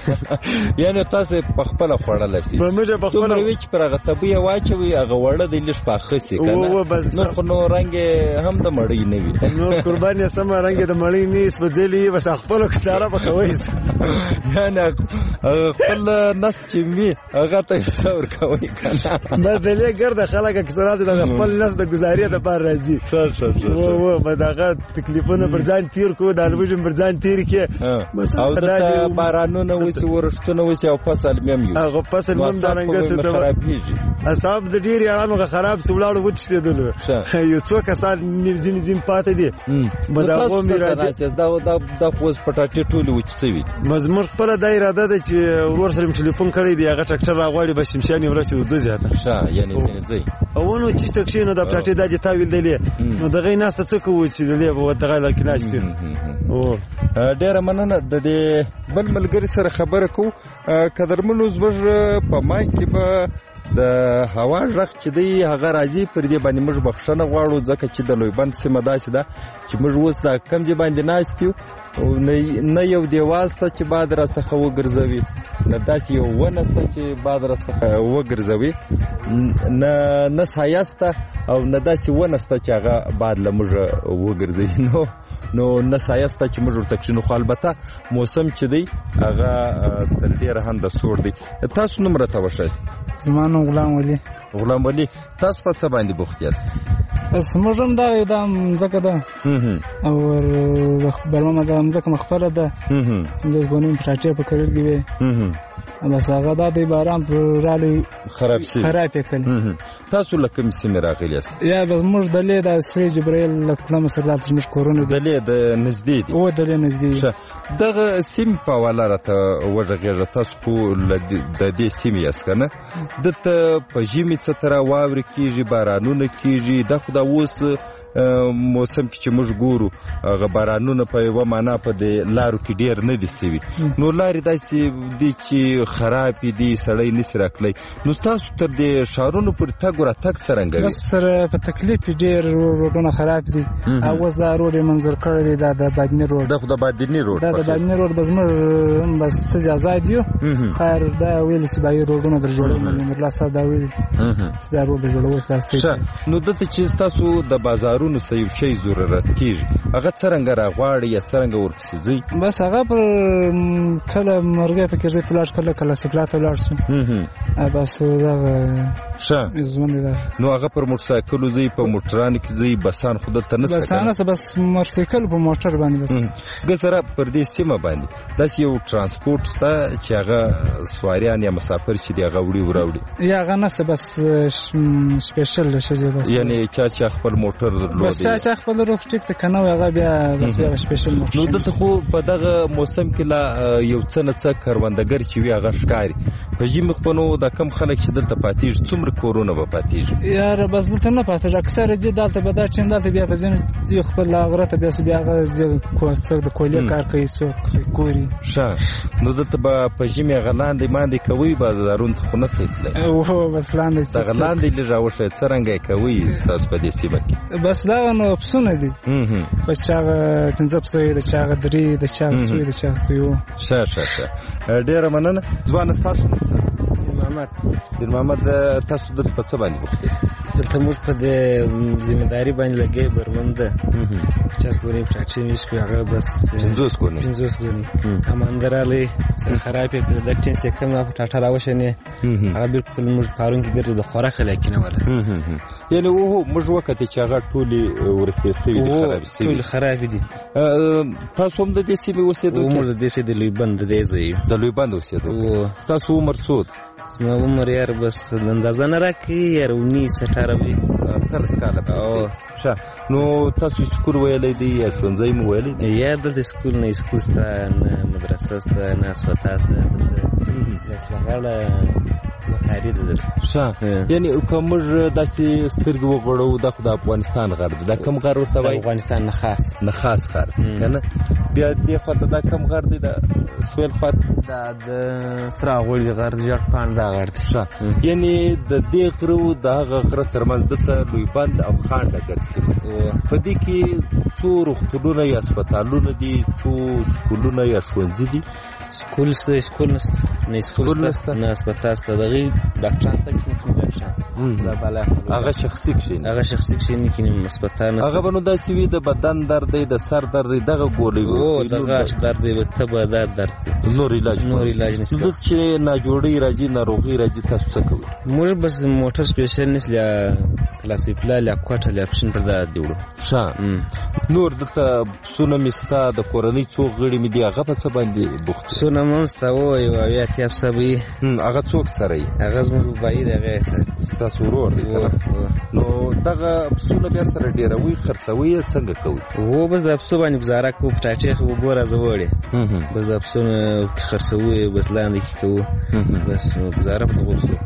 Speaker 2: یعنی تاسو په خپل خوړل سي
Speaker 9: موږ په خپل
Speaker 2: وچ پر هغه طبي واچوي هغه وړه د لښ پاخه سي کنه نو خو نو رنگ هم د مړی نه وي
Speaker 9: نو قرباني سم رنگ د مړی نه سپځلي بس خپل کساره په کوي
Speaker 2: یعنی خپل نس چې می هغه ته څور کوي کنه
Speaker 9: بس دلې ګرځه خلک کساره د خپل نس د گزارې د پار راځي و بداغه تکلیفونه برځان تیر کو د الوجم برځان تیر کې
Speaker 2: بس او د بارانونو وسی ورښتونه وسی او فصل مم یو
Speaker 9: هغه فصل مم دارنګه څه ته خرابېږي اصحاب د ډیر یارانو خراب سولاړو وتشتدل یو څو کسان نیم پاتې دي بداغه میرا د
Speaker 2: خوځ پټاټې ټولې وچسوي
Speaker 9: مزمر خپل د اراده ده چې ور سره ټلیفون کړی دی هغه ټکټر راغواړي به شمشاني ورته وځي زیاته
Speaker 2: یعنی ځي
Speaker 9: او نو چې تکشینو د پټاټې د تاویل دی نو دغه ناسته څه کوي چې دلې به دغه لکه ناشته او
Speaker 2: ډېر مننه د دې بل ملګری سره خبره کو قدرمنو زموږ په مایک کې به د هوا ژغ چې دی هغه راځي پر دې باندې موږ بخښنه غواړو ځکه چې د لویبند سیمه داسې ده چې موږ اوس د کم ځای باندې ناست یو نه یو دیوال شته چې باد راڅخه وګرځوي نه داسې یو ونه شته چې باد راڅخه وګرځوي نه سایه شته او نه داسې ونه شته چې هغه باد له موږ وګرځوي نو نه سایه شته چې موږ ورته کښېنو خو البته موسم چې دی هغه تر ډېره هم د سوړ دی. تاسو نوم راته وښایاست؟
Speaker 1: زما نوم غلام ولی.
Speaker 2: تاسو په څه باندې بوخت یاست؟
Speaker 10: بس موږ هم دا مځکه ده او بلمه دا مځکه مخپله ده 15 ګونې پټاټې په کرل کې وي بس هغه دا د باران پر رالی
Speaker 2: خراب
Speaker 10: یې کړل.
Speaker 2: تاسو له کومې سیمې راغلي یاست؟
Speaker 10: یا بس موږ دلې د سوی جبرائیل له کومه مسله زموږ کورونه
Speaker 2: دلې د نږدې دي
Speaker 10: او دلې نږدې
Speaker 2: دغه سیمې په حواله راته وغږېږه. تاسو خو د دې سیمې یاست که نه؟ دلته په ژمي څه تره واورې کېږي، بارانونه کېږي. دا خو دا اوس موسم کې چې موږ ګورو هغه بارانونه په یوه معنا په دې لارو کې ډېر نه دي سوي. نو لارې داسې دي چې خرابې دي، سړی نسي راتلی. نو ستاسو تر دې ښارونو پورې تګ وراتګ څرنګه وي؟
Speaker 10: بس سره په تکلیف ډېر روډونه خراب دي. اوس دا روډ یې منظور کړی دی، دا د بادیني روډ.
Speaker 2: دا خو د بادیني روډ
Speaker 10: دا د بادیني روډ بس موږ بس څه آزاد یو خیر دا ویل چې باید روډونه در جوړوي نورالله صاحب دا ویل چې دا روډ جوړول
Speaker 2: ښه. نو دلته چې ستاسو د بازارونو څه یو شی ضرورت کېږي هغه څرنګه راغواړي یا څرنګه ورپسې ځئ؟
Speaker 10: بس هغه پر کله مرغۍ پکې ځئ ته لاړ، کله سکلا ته لاړ شو بس دغه
Speaker 2: ښه
Speaker 10: ژوند دی.
Speaker 2: نو هغه پر موټرسایکلو ځئ، په موټرانو کې ځئ، بسان خو دلته نشته؟
Speaker 10: بسان نشته، بس موټرسایکل په موټر باندې. بس
Speaker 2: که سره پر دې سیمه باندې داسې یو ترانسپورټ شته چې هغه سواریان یا مسافر چې دی هغه وړي وراوړي؟
Speaker 10: یا هغه نشته، بس سپیشل شي. بس
Speaker 2: یعنې چا خپل موټر درلود،
Speaker 10: بس چا خپل روغ ټیک ته کنه هغه بیا بس بیا سپیشل موټر.
Speaker 2: نو دلته خو په دغه موسم کې لا یو څه نه څه کروندګر چې وي هغه ښکاري. په ژمي خو نو دا کم خلک چې دلته پاتېږي څومره کورونه به پاتېږي؟
Speaker 10: یاره بس دلته نه پاتېږي، اکثره دي دلته به دا ټیم دلته بیا په ځینې ځي خپل غره ته بیا هغه څوک د کولې کار کوي، څوک کوري.
Speaker 2: ښه. نو دلته به په ژمي هغه لاندې ماندې کوئ، بازارونو ته خو نه سئ تللی؟
Speaker 10: بس لاندې
Speaker 2: دغه لاندې لږ راوښیه څرنګه یې کوئ ستاسو په دې سیمه کې؟
Speaker 10: بس دغه نو پسونه دي، بس چا هغه 15 پسه وي، د چا هغه 3، د چا هغه 2، د چا هغه 3.
Speaker 2: ښه ډېره مننه. ځوانه ستاسو نوم څه؟ دیر محمد. تاسو دلته په څه باندې بوخت یاست؟
Speaker 11: دلته موږ په دې ذمهداري باندې لګیا برمن ده 50 ګونې پټاټې مې شکوي هغه بس
Speaker 2: 50 ګونې
Speaker 11: همانده رالی سره خراب یې کړه. د ټینس یې کم پټاټه راوشنې هغه بلکل موږ پارون کې بیرته د خوراک علاقې نه وله.
Speaker 2: یعنې موږ وکتې چې هغه ټولې ورستې سوي دي، خراب سوي
Speaker 11: ټولې خراب دي.
Speaker 2: تاسو هم د دې سیمې اوسېدونکي؟
Speaker 11: موږ د دې سیمې د لویبند د دې ځای یو.
Speaker 2: د لویبند اوسېدونکي. ستاسو عمر څو دی؟
Speaker 11: زما عمر یار بس اندازه نه راکړي، یار 19-18 وي.
Speaker 2: 18 کاله. ښه. نو تاسو سکول ویلی دی یا ښوونځی مو ویلی دی؟
Speaker 11: یا دلته سکول نه سکول شته، نه مدرسه شته، نه اسپتال شته، بس لغړه مکاري ده دلته.
Speaker 2: ښه. یعنې که موږ داسې سترګې وغړوو دا خو د افغانستان غر دی. دا کوم غر ورته وایي؟
Speaker 11: افغانستان نخاس
Speaker 2: غر که نه؟ بیا دې خواته دا کوم غر دی؟ د سویل خواته
Speaker 11: دا د سره غوړي غر ژړ پاڼ دا غر دی.
Speaker 2: ښه. یعنې د دې غرو د هغه غره ترمنځ دلته لویبند او خان ډګر سیمه په دې کې څو روغتونونه یا اسپتالونه دي، څو سکولونه یا ښوونځي دي؟
Speaker 11: سکول نشته، نه سکول نشته، نه اسپتال شته. دغې ډاکټران شته چې کوم ډاکټران
Speaker 2: هغه شخصي
Speaker 11: کښېني کې نیم اسپتال نشته.
Speaker 2: هغه به نو داسې وي د بدن درد دی، د سر درد دی، دغه ګولۍ
Speaker 11: د غاښ درد دی، تبه درد دی،
Speaker 2: نور علاج نشته. دلته چې ناجوړۍ راځي، ناروغۍ راځي، تاسو څه کوئ؟
Speaker 11: موږ بس موټر سپیشل نیست lia کلاسیپلا lia کوټه lia پښین پر دا دیوړو.
Speaker 2: ښه. نور دلته پسونه مې ستا د کورنۍ څو غړي مې دي هغه په څه باندې بوخت دي؟
Speaker 11: پسونه مې ستا یو اویا اتیا پسه به وي.
Speaker 2: هغه څوک سره یي؟
Speaker 11: هغه زموږ روبایي دی، هغه یې سره
Speaker 2: ستاسو ورور دی که نه؟ نو دغه پسونه بیا سره ډېروئ، خرڅوئ یې څنګه کوئ؟
Speaker 11: بس د پسو باندې ګزاره کوو، پټاټې خو اوبه راځوړې، بس د پسونه خرڅوو، بس لاندې کې کوو، بس ګزاره په دغو پسو.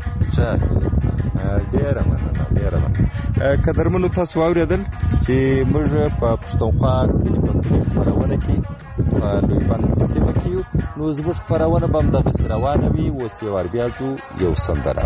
Speaker 2: ډېره مننه. قدرمنو تاسو واورېدل چې موږ په پښتونخوا کلي په کلي خپرونه کې په لویبند سیمه کې یو. نو زموږ خپرونه به همدغسې روانه وي. اوس یو وار بیا ځو یو سندره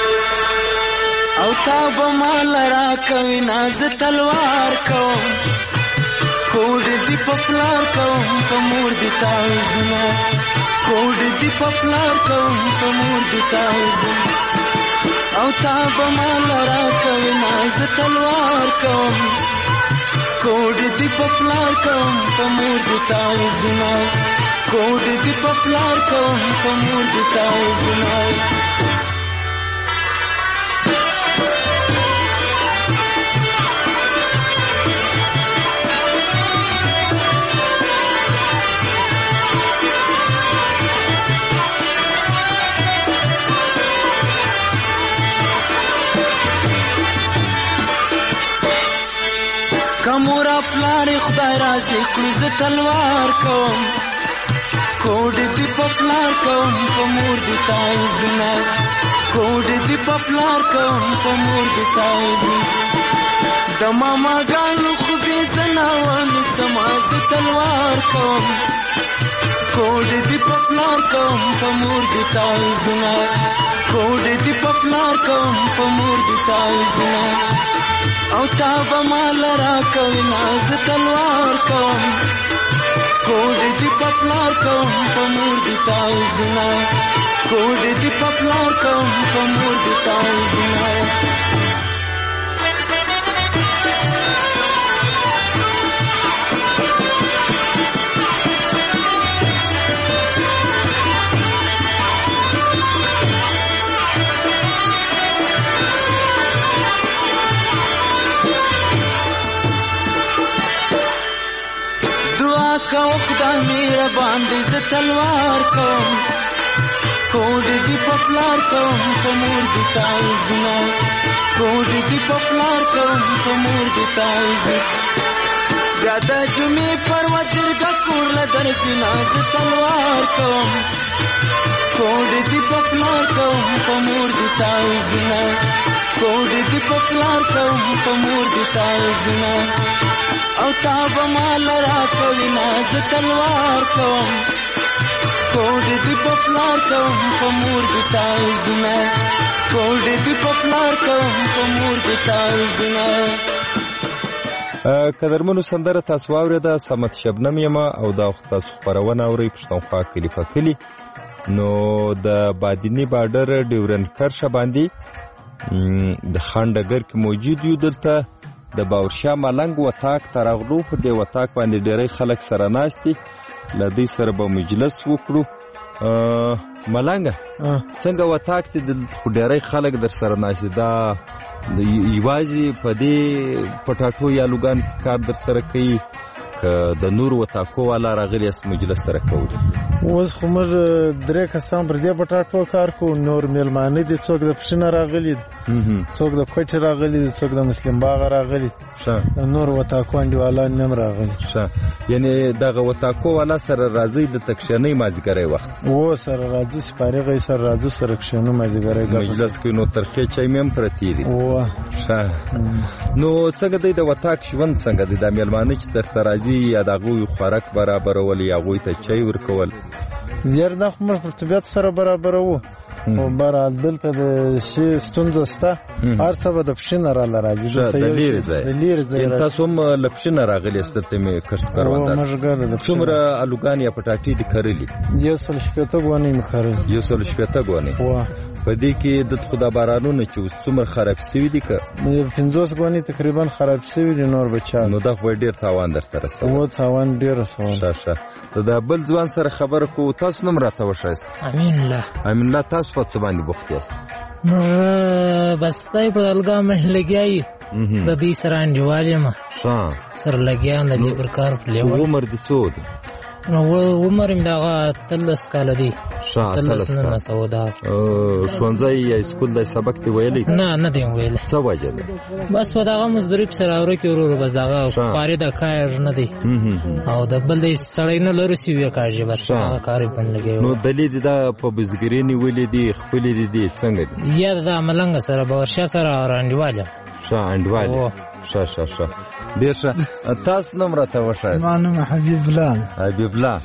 Speaker 4: تا بمال را کوي ناز تلوار کوم کوډ دی پپلار کوم په مور دی تازونه کوډ دی پپلار کوم په مور دی تازونه او تا به مال را کوي ناز تلوار کوم کوډ دی پپلار کوم په مور دی تازونه کوډ دی پپلار کوم په مور دی تازونه کمورا پلار خدای رازی کړو زه تلوار کوم کوډ دی پپلار کوم په مور دی تازونه کوډ دی پپلار کوم په مور دی تازونه د ماما ګانو خو به زناوان سما زه تلوار کوم کوډ دی پپلار کوم په مور دی تازونه کوډ دی پپلار کوم په مور دی تازونه او تا به مال را کوي ناز تلوار کوم کوډ دی پپلار کوم په مور دی تازونه کوډ دی پپلار کوم په مور دی تازونه کا خدای میرا باندې ز تلوار کوم کوډ دی پپلار کوم په مور دی تازونه کوډ دی پپلار کوم په مور دی تازونه بیا د جمعې پر وجر د کور له درځي ناز تلوار کوم کوډ دی پپلار کوم په مور دی تازونه کوډ دی پپلار کوم په مور دی تازونه او تا به مال را کوي ناز تلوار کوم کوډ دی پپلار کوم په مور دی تازونه کوډ دی پپلار کوم په مور دی تازونه
Speaker 2: قدرمنو سندره تاسو واورېده صمد شبنم یم او دا وخت تاسو خپرونه اورئ پښتونخوا کلي په کلي نو د بادینی بارډر ډیورنډ کرښه باندې د خانډګر کې موجود یو دلته د باورشاه ملنګ وطاق ته راغلو په دې وطاق باندې ډېری خلک سره ناست دي له دوی سره به مجلس وکړو ملنګه څنګه وطاق ته خو ډېری خلک در سره ناست دي دا یوازې په دې پټاټو یا لوګان کې کار در سره کوي که د نور وطاقو والا راغلي اس مجلس سره کوي
Speaker 6: اوس خو موږ درې کسان پر دې پټاټو کار کوو نور میلمانه دي څوک د پښینه راغلي څوک د کوټې راغلي څوک د مسلم باغ راغلي د نور وطاقو انډیوالان هم راغلي
Speaker 2: یعنی دغه وطاقو والا سره راځي د تکشنۍ مازیګری وخت
Speaker 6: و سره راځي سپارغې سره راځو سره کښینو مازیګری
Speaker 2: مجلس کې نو ترخې چای مې هم پرتې دي نو څنګه دی د وطاق ژوند څنګه دی د میلمانه چې درته راځي یا د هغوی خوراک برابرول یا هغوی ته چای ورکول
Speaker 6: زیار دا خو موږ پر طبیعت سره برابروو او بهرحال دلته د شي ستونزه شته هر څه به د پښې نه راله راځي
Speaker 2: د لیرې ځای تاسو هم له پښې نه راغلي یاست دلته مې کښت کروندګر څومره الوګان یا پټاټې دي کرلي
Speaker 6: 160 ګونې مې کرلي
Speaker 2: 160 ګونې په دې کې د خدا بارانونه چې اوس څومره خراب شوي دي که
Speaker 6: 50 ګونې تقریبا خراب شوي دي نور بچا
Speaker 2: نو دا خو ډېر تاوان درته رسوي
Speaker 6: و تاوان ډېر رسوي
Speaker 2: دا بل ځوان سره خبره کو تاسو نوم راته وښایست
Speaker 12: امین الله
Speaker 2: تاسو په څه باندې بوخت یاست
Speaker 12: بس دای په الګا مې لګیای د دې سره انډیوال یم سره لګیا د لیبر کار په لیول
Speaker 2: عمر دې څو دی
Speaker 12: نو عمر مې دغه 13 کال دی 13 نه سودا
Speaker 2: ښوونځی یا سکول د سبق دی ویلې
Speaker 12: نه دی ویلې
Speaker 2: څه وجه
Speaker 12: بس په دغه مزدوري سره اوري کې ورور بس دغه پاره د کار نه دی او د بل د سړی نه لور سی وی کارجه بس هغه کار بن لګي
Speaker 2: نو دلی دا په بزګری نیولې دي خپل دي څنګه دي
Speaker 12: یا د ملنګ سره باورشاه سره راندواله
Speaker 2: انډواله ډیر ښه تاسو نوم راته وښایست
Speaker 13: ما نوم حبیب الله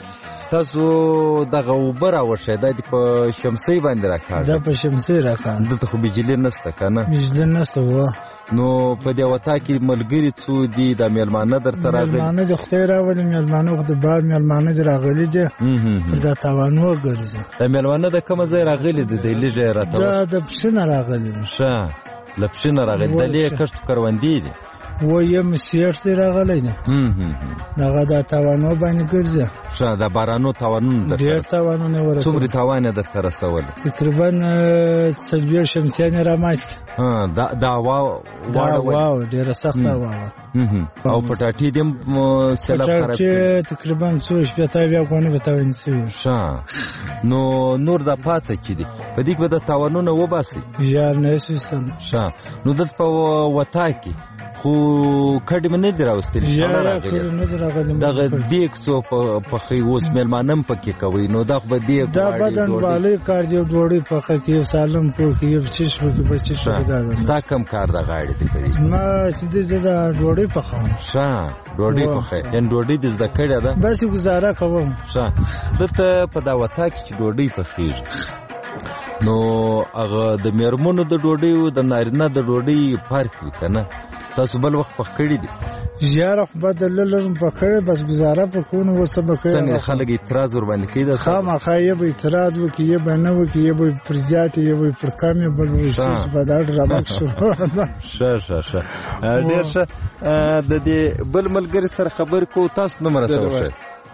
Speaker 2: تاسو دغه اوبه راوښی دا دې په شمسۍ باندې راکاږي
Speaker 13: دا په شمسۍ راکاږي
Speaker 2: دلته خو بجلي نشته که نه
Speaker 13: بجلي نشته وه
Speaker 2: نو په دې وطا کې ملګري څو دي دا میلمانه درته راغلي
Speaker 13: میلمانه د خدای راولي میلمانه خو د بار میلمانه دي راغلي دي پر دا تاوانو ګرځي
Speaker 2: دا میلمانه د کومه ځای راغلي دي د لږه راته
Speaker 13: دا د پښنه راغلي دي
Speaker 2: ښه له پښنه راغلي د لې کښتو کروندې دي
Speaker 13: و یم سیټ دی راغلی دی دغه دا تاوانو باندې ګرځي
Speaker 2: ښه دا بارانو تاوانونه
Speaker 13: ډېر تاوانونه ورسول
Speaker 2: څومره تاوان یې درته رسول
Speaker 13: تقریبا 40 شمسیانې رامات
Speaker 2: دا
Speaker 13: واو ډېره سخته واوه
Speaker 2: او پټاټي دې سیلاب خراب
Speaker 13: پټاټي تقریبا 280 بیا غونې به تاوان شوي
Speaker 2: ښه نو نور دا پاته چې دي په دې کې به د تاوانونه وباسي
Speaker 13: یار نه شي
Speaker 2: ښه نو دلته په وطا کې خو کډې مې نه دي راوستلې شاړه راغلې دغه دیګ څو پخوي اوس میلمانه هم پکې کوي نو دا خو به دیګ
Speaker 13: دا بدنوالۍ کار دی ډوډۍ پخه کوي یو سالم پوه کوي یو چیش پکې به چیش پکې
Speaker 2: ستا کم کار د غاړې دی په دې
Speaker 13: ما چې زه دا ډوډۍ پخوم
Speaker 2: ښه ډوډۍ پخوې یعنې ډوډۍ دې زده کړې ده
Speaker 13: بس ګزاره کوم
Speaker 2: ښه دلته په دا وطا کې چې ډوډۍ پخېږي نو هغه د میرمنو د ډوډۍ او د نارینه د ډوډۍ فرق وي که نه تاسو بل وخت پخ کړي دي
Speaker 13: زیاره خو به د لږ پخ کړی بس ګزاره پخونه اوسه به کوي
Speaker 2: څنګه خلک اعتراض ورباندې کوي
Speaker 13: خامخا یې به اعتراض وکړي یې به نه وکړي یې به پر زیات یې به پر کم یې بل وشي به دا ډرامه شروع
Speaker 2: ښه ډېر ښه د دې بل ملګري سره خبرې کوو تاسو نوم راته وښایئ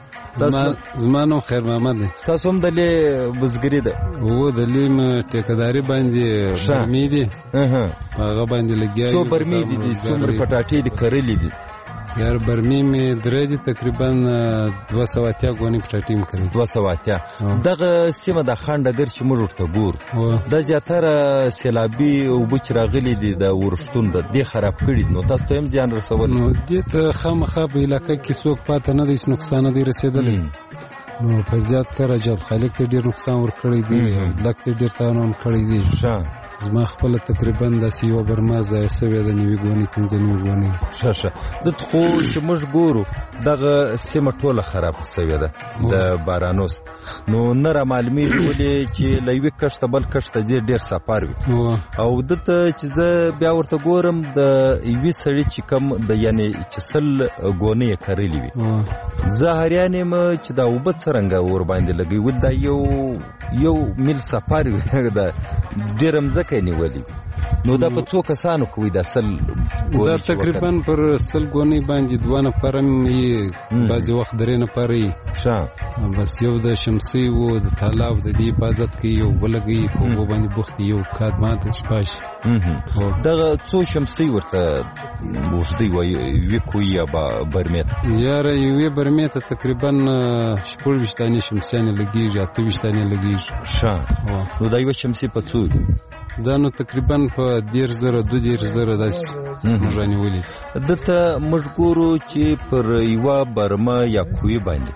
Speaker 14: زما نوم خیر محمد دی
Speaker 2: ستاسو هم دلې بزګري ده
Speaker 14: هو دلې ټیکهداري باندې برمې دي هغه باندې لګیا
Speaker 2: څو برمې دي څومره پټاټې دي کرلې دي
Speaker 14: یار برمې مې درې دي تقریبا 280 غونې پټاټې مې کړې
Speaker 2: 280 دغه سیمه د خان ډګر چې موږ ورته ګورو دا زیاتره سیلابي اوبه چې راغلي دي د ورښتون د دې خراب کړي نو تاسو ته هم زیان رسول
Speaker 14: نو دې ته خامخا په علاقه کې څوک پاته نه دی نقصان نه دی رسېدلی نو په زیات کار اجل خالق ته ډېر نقصان ورکړی دی لک ته ډېر تاوان کړی دی زما خپل تقریبا داسې یوه برمه ضایع سوې ده 90 غونې 95 غونې
Speaker 2: ښه دلته خو چې موږ ګورو دغه سیمه ټوله خراب سوې ده د بارانو نو نه رامعلومېږي ولې چې له یوې کښته بل کښته ځې ډېر سفر وي او دلته چې زه بیا ورته ګورم د یوې سړي چې کم د یعنې چې 100 غونې یې کرلې وي زه حیران یم چې دا اوبه څرنګه ورباندې لګوي ولې دا یو میل سفر وي دا ډېره مځکه یې نیولې نو دا په څو کسانو کوي دا 100 غونې
Speaker 14: دا تقریبا پر 100 غونې باندې 2 نفره یې بعضې وخت 3 نفره یې بس یو د شمسۍ و د تالاب د دې حفاظت کوي یو بل لګوي په اوبو باندې بوخت یو کاد ماته شپه شي
Speaker 2: دغه څو شمسۍ ورته اوږدې وایي یوې کوي یا برمې ته
Speaker 14: یاره یوې برمې ته تقریبا 26 دانې شمسیانې لګېږي 28 دانې لګېږي
Speaker 2: ښه نو دا یوه شمسۍ په څو
Speaker 14: دا نو تقریبا په 10,000 داسې موږ رانیولي
Speaker 2: دلته موږ ګورو چې پر یوه برمه یا کوی باندې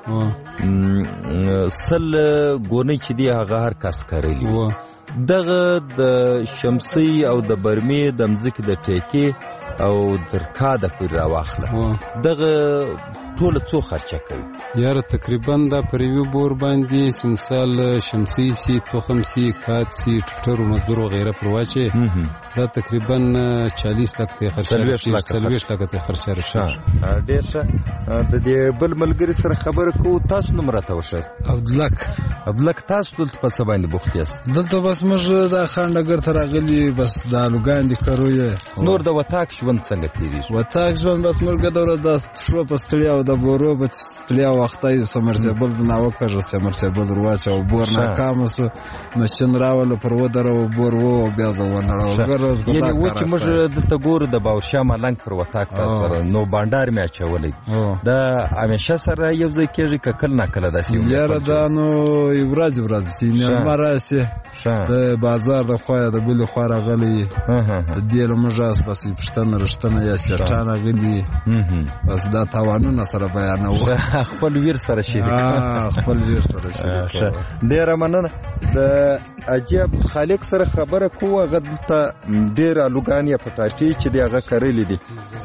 Speaker 2: 100 غونې چې دي هغه هر کس کرلي دغه د شمسۍ او د برمې د مځکې د ټیکې او درکاده پر راواخله دغه ټول څو خرچه کوي
Speaker 14: یاره تقریبا دا پر یو بور باندې مثال شمسۍ سي تخم سي کاد سي ټټر او مزدور وغیره پر واچي دا تقریبا 40 لک ته خرچه 40 لک ته خرچه راشي
Speaker 2: ډیر ښه د دې بل ملګری سره خبره کوو تاسو نوم راته وښایئ عبدالک تاسو دلته په څه باندې بوخت یاست
Speaker 15: دلته بس موږ د خان ډګر ته راغلي بس د الوګان دي کرو یې
Speaker 2: نور د وطاق ژوند څنګه تیریږي
Speaker 15: وطاق ژوند بس موږ ګډوره د شو په ستړیا او د بورو په ستړیا وختای سمرسیبل زناوه کړه سمرسیبل ورواچو بور ناکام سو ماشین راول پر ودره بور وو بیا ځونه
Speaker 2: یعنی و چې موږ دلته ګورو د باوشا ملنګ پر وطاق سره نو بانډار مې اچولې دا همیشه سره یو ځای کېږي که کله ناکله داسې
Speaker 15: یاره دا نو ورځ سینه مراسي د بازار د خویا د بل خو راغلي د دې له مجاز بس پښتنه رښتنه یا سرټانه غلي بس دا تاوانونه سره بیانو
Speaker 2: خپل ویر سره شریک
Speaker 15: خپل ویر سره شریک.
Speaker 2: ډیره مننه. د عجیب خالق سره خبره کوه، هغه دلته ډېر الوګان یا پټاټې چې دی هغه کرلي دي.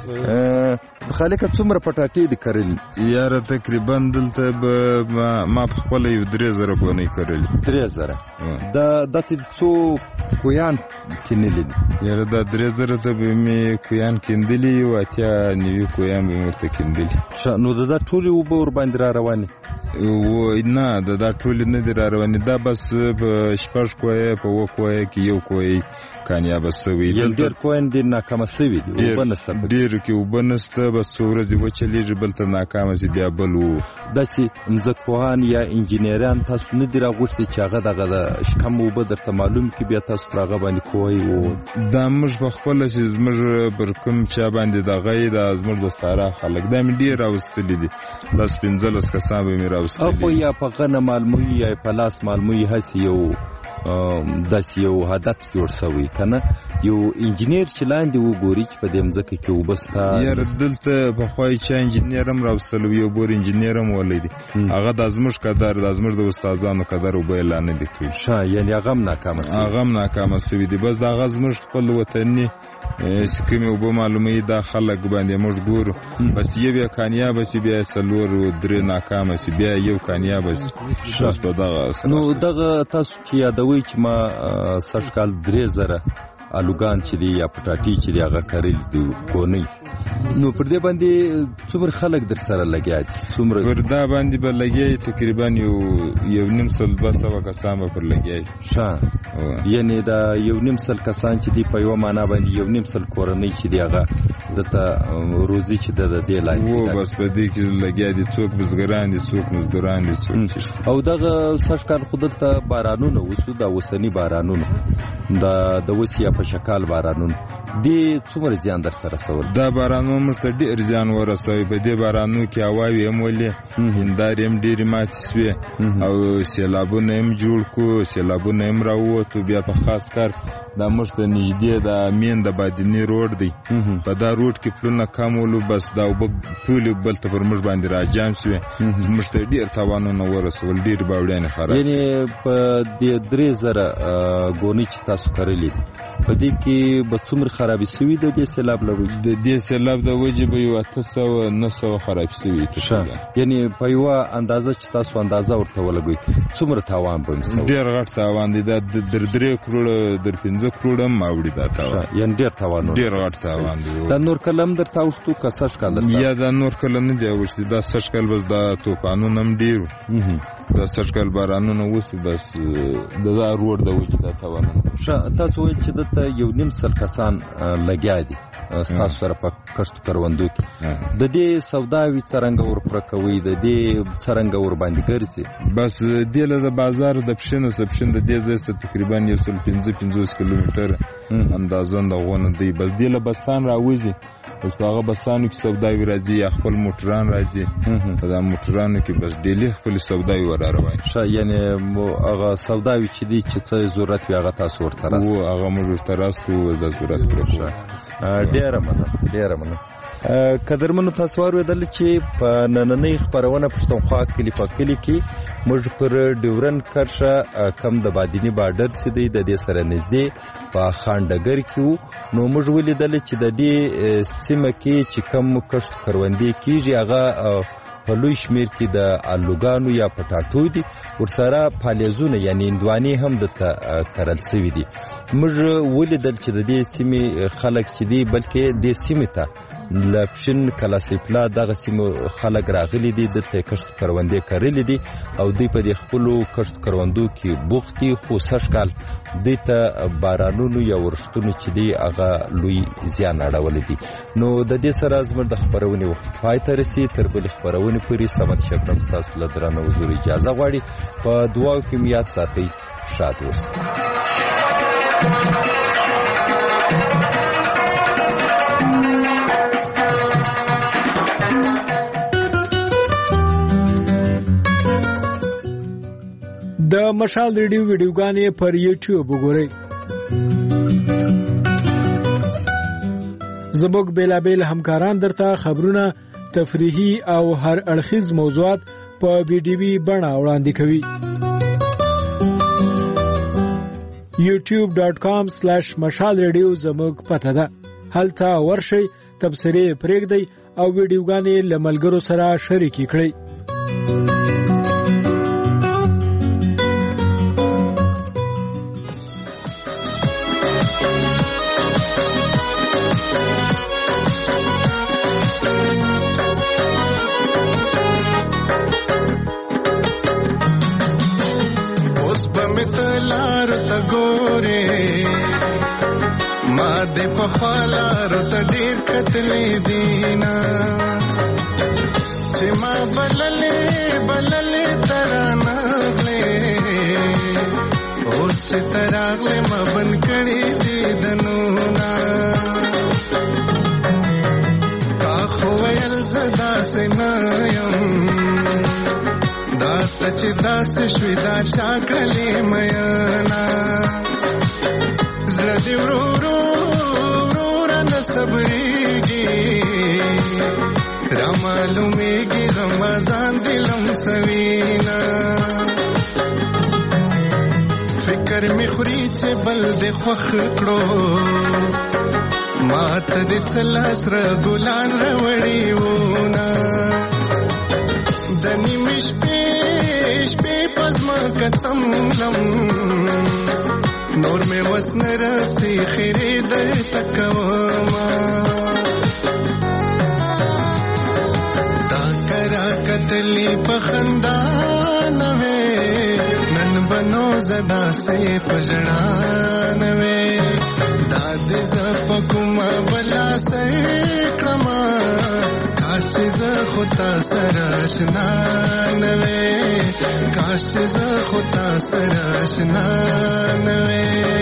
Speaker 2: خالقه څومره پټاټې دي کرلي؟
Speaker 14: یاره تقریبا دلته به ما په خپله یو 3000 ګونۍ کرلي.
Speaker 2: 3000 داسې څو کویان کینلي دي؟
Speaker 14: یاره دا 3000 ته به مې کویان کیندلي، یو 80 کویان به مې ورته کیندلي.
Speaker 2: نو دا ټولې اوبه ورباندې را روانې؟
Speaker 14: نه دا ټولې نه دي را روانې، دا بس په 6 کویه په 7 کویه کې یو کوی کامیابه سوي.
Speaker 2: ډېر کویان دي ناکامه سوي دي، اوبه نسته.
Speaker 14: ډېرو کې اوبه نسته، بس څو ورځې وچلېږي بل ته ناکامه سي بیا بل و.
Speaker 2: داسې ځمکپوهان یا انجینران تاسو نه دي راغوښتي چې هغه دغه د کم اوبه درته معلوم کړي بیا تاسو پر هغه باندې کوی و؟
Speaker 14: دا موږ په خپله چې زموږ پر کوم چا باندې دغه یې دا زموږ د سارا خلک دا مې ډېر راوستلي دي، 10-15 کسان به مې راوستلي
Speaker 2: دي. یا په غنه معلوموي یا په لاس معلوموي، هسې یو داسې یو عادت جوړ سوی که نه؟ یو انجینیر چې لاندې وګوري چې په دې مځکه کې اوبه سته.
Speaker 14: یاره دلته پخوا چا انجینیر هم راوستلی و، یو بور انجینیر هم ولی دی، هغه دا زموږ قدر دا زموږ د استادانو قدر اوبه یې لا نه دي کړي.
Speaker 2: یعنې هغه هم ناکامه سوي؟
Speaker 14: هغه هم ناکامه سوي دي. بس د هغه زموږ خپل وطني چې کومې اوبه معلوموي دا خلک باندې موږ ګورو، بس یو بیا کامیابه سي، بیا 4-3 ناکامه سي، بیا یو کامیابه سي. بس په دغه
Speaker 2: نو دغه تاسو چې یادوئ چې ما سږ کال 3000 الوګان چې دی یا پټاټي چې دی هغه کرلي دي کونۍ، نو پر دې باندې څومره خلک در سره لګیا دي؟ څومره
Speaker 14: پر دا باندې به لګیا تقریبا یو 1.5 کسان به پر لګیا
Speaker 2: یعنې دا 1.5 کسان چې دی په یوه معنا باندې 1.5 کورنۍ چې دی هغه دلته روزي چې د دې لاندې
Speaker 14: بس په دې کې لګیا دي، څوک بزګران دي، څوک مزدوران دي، څوک.
Speaker 2: او دغه سږ کال خو دلته بارانونه وسو، دا اوسني بارانونه د وسیا په شکال بارانونه دې څومره زیان درته رسول؟
Speaker 14: دا بارانونه موږ ته ډېر زیان ورسوي. په دې بارانونو کې هواوې هم ولې، هندارې هم ډېرې ماتې سوې او سیلابونه هم جوړ کړو، سیلابونه هم راووتو. بیا په خاص کار دا موږ ته نږدې د مین د بادیني روډ دی، په دا روډ کې پلونه کم ولو، بس دا اوبه ټولې بل ته پر موږ باندې راجام سوې، موږ ته ډېر تاوانونه ورسول، ډېر باوړیانې خراب.
Speaker 2: یعنې په دې 3000 ګونۍ چې تاسو کرلي دي په دې کې به څومره خرابې سوي د دې سیلاب له وجې؟
Speaker 14: د دې سیلاب د وجې به یو 800-900 خراب سوي.
Speaker 2: یعنې په یوه اندازه چې تاسو اندازه ورته ولګوئ څومره تاوان به مې سوی؟
Speaker 14: ډېر غټ تاوان دی، دا در 3 کروړه در 5 کروړه هم اوړي دا تاوان.
Speaker 2: یعنې ډېر تاوانونه،
Speaker 14: ډېر غټ تاوان دی.
Speaker 2: دا نور کله هم درته اوښتو که سږ کال درته؟
Speaker 14: یا دا نور کله نه دی اوښتي، دا سږ کال بس دا طوفانونه هم ډېر، دا سږ کال بارانونه وسي، بس دا روډ د وجې دا تاوانونه.
Speaker 2: تاسو ویل چې دلته 1.5 کسان لګیا دي ستاسو سره په کښت کروندو کې، د دې سوداوي څرنګه ورپوره کوئ؟ د دې څرنګه ورباندې ګرځي؟
Speaker 14: بس دې له د بازار د پښین د دې ځای څخه تقریبا 150 کیلومتره اندازه د غونه دی، بس دې له بسان راوځي، بس په هغه بسانو کې سوداوي راځي یا خپل موټران راځي، په دا موټرانو کې بس ډیلی خپل سوداوي ور روان
Speaker 2: شي. یعنې هغه سوداوي چې دی چې څه ضرورت وي هغه تاسو ورته راستو؟
Speaker 14: هغه موږ ورته راستو، د ضرورت پرې.
Speaker 2: ډېره مننه. قدرمنو تاسو واورېدل چې په نننۍ خپرونه پښتونخوا کلي په کلي کې موږ پر ډیورن کرښه کم د بادینی بارډر چې دی د دې سره نږدې په خانډګر کې وو، نو موږ ولیدل چې د دې سیمه کې چې کم کښت کروندې کېږي هغه په لوی شمیر کې د الوګانو یا پټاټو دي، ورسره پالیزونه یعنی هندوانې هم دلته کرل سوي دي. موږ ولیدل چې د دې سیمې خلک چې دي بلکې دې سیمې ته له پښین کلاسیپلا دغه سیمو خلک راغلي دي، دلته کښت کروندې کرلي دي او دوی په دې خپلو کښت کروندو کې بوخت دي. خو سږ کال دوی ته بارانونو یا ورښتونو چې دی هغه لوی زیان اړولی دي. نو د دې سره زموږ د خپرونې وخت پای ته رسي. تر بلې خپرونې پورې صمد شبنم ستاسو له درانه حضور اجازه غواړي. په دعاو کې مو یاد ساتئ. شاد اوسئ.
Speaker 16: د مشال ریډیو ویډیوګانې پر یوټیوب وګورئ. زموږ بیلابیل همکاران درته خبرونه تفریحي او هر اړخیز موضوعات په ویډیوي بڼه وړاندې کوي. youtube.com/مشال ریډیو زموږ پته ده. هلته ورشئ، تبصرې پرېږدئ او ویډیوګانې له ملګرو سره شریکې کړئ.
Speaker 17: د پخوالارو ته ډیر کتلې دینا چې ما بللې ترانغلې اوس چې تراغلې ما بند کړې دي دنونا تا خو ویل زدا سنایم دا چې داس شوي دا چاکلې میانا زړه دې ورو صبریږي را معلومیږي رمضان دلم سوینا فکر می خوري چې بل دې خوخ کړو ماته دې څلاسره ګلان راوړي وونه د نیمې شپې پزما کڅملم نور میں وسن رسی خیری در تکوما دا کرا قتلی پخندانوے نن بنو زدا سے پجڑانوے داد زفکما بلا سرکرما کاشی زخوتا سراشنانوے کاشی زخوتا سراشنانوے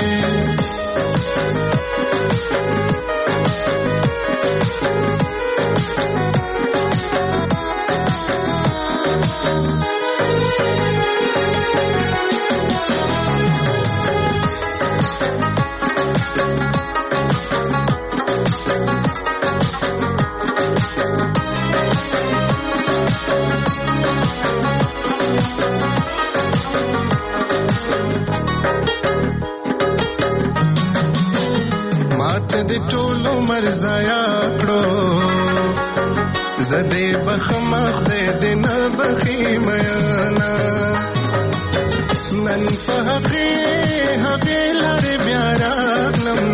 Speaker 17: ټولو مرزایا کړو زده بخمخ دې نه بخي میانا نن په هغه لار بیا راغلم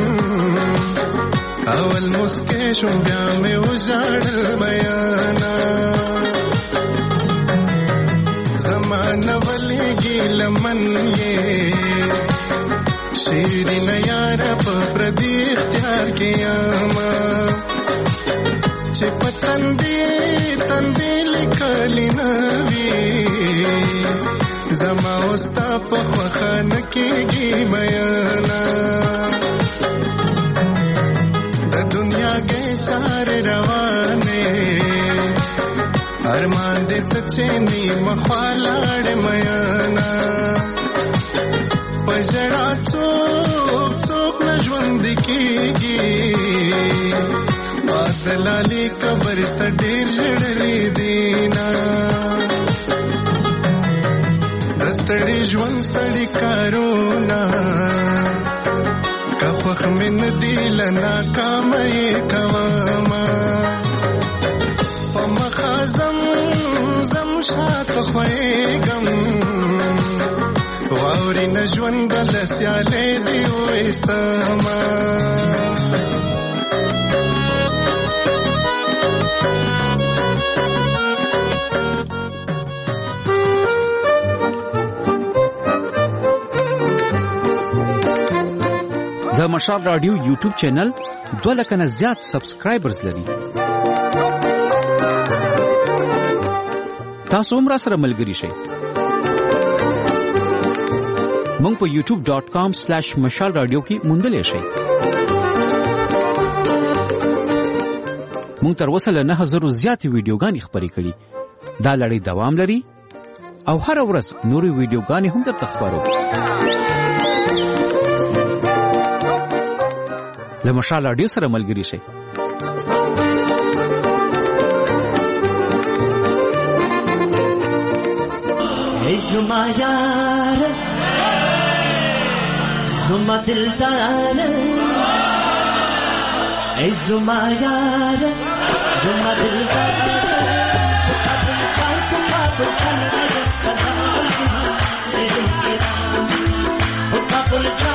Speaker 17: اول مسکې شو بیا مې وژړل میانا زمانه ولېږي لمن یې شیرین یار په پردي اختیار کې آما چې پتندې لیکلی نوي زما اوستا په خوخه نکېږي میانا د دنیا کې چارې روانې ارمان دې ته چې نیمه خوا لاړ میانا پجڑا څوک نه ژوند کېږي بادلالي قبر ته ډېر ژړلې دینا د ستړي ژوند ستړي کارونه که خوښ مې نه دي له ناکامه یې کومه په مخه زم شاته خوېږم واوري نجوند لسیالې دی وستما
Speaker 18: د مشال رادیو یوټیوب چینل 2 لک نه زیات سبسکرایبرز لري. تاسو هم را سره ملګري شئ. مونږ په youtube.com/مشال رادیو کې موندلې شئ. مونږ تر اوسه له 9000 زیاتې ویډیوګانې خپرې کړي. دا لړۍ دوام لري او هر ورځ نورې ویډیوګانې هم درته خپرو. له مشال رادیو سره ملګري شئ.
Speaker 4: زما یار زما دلدار ای زما یار زما دلدار Put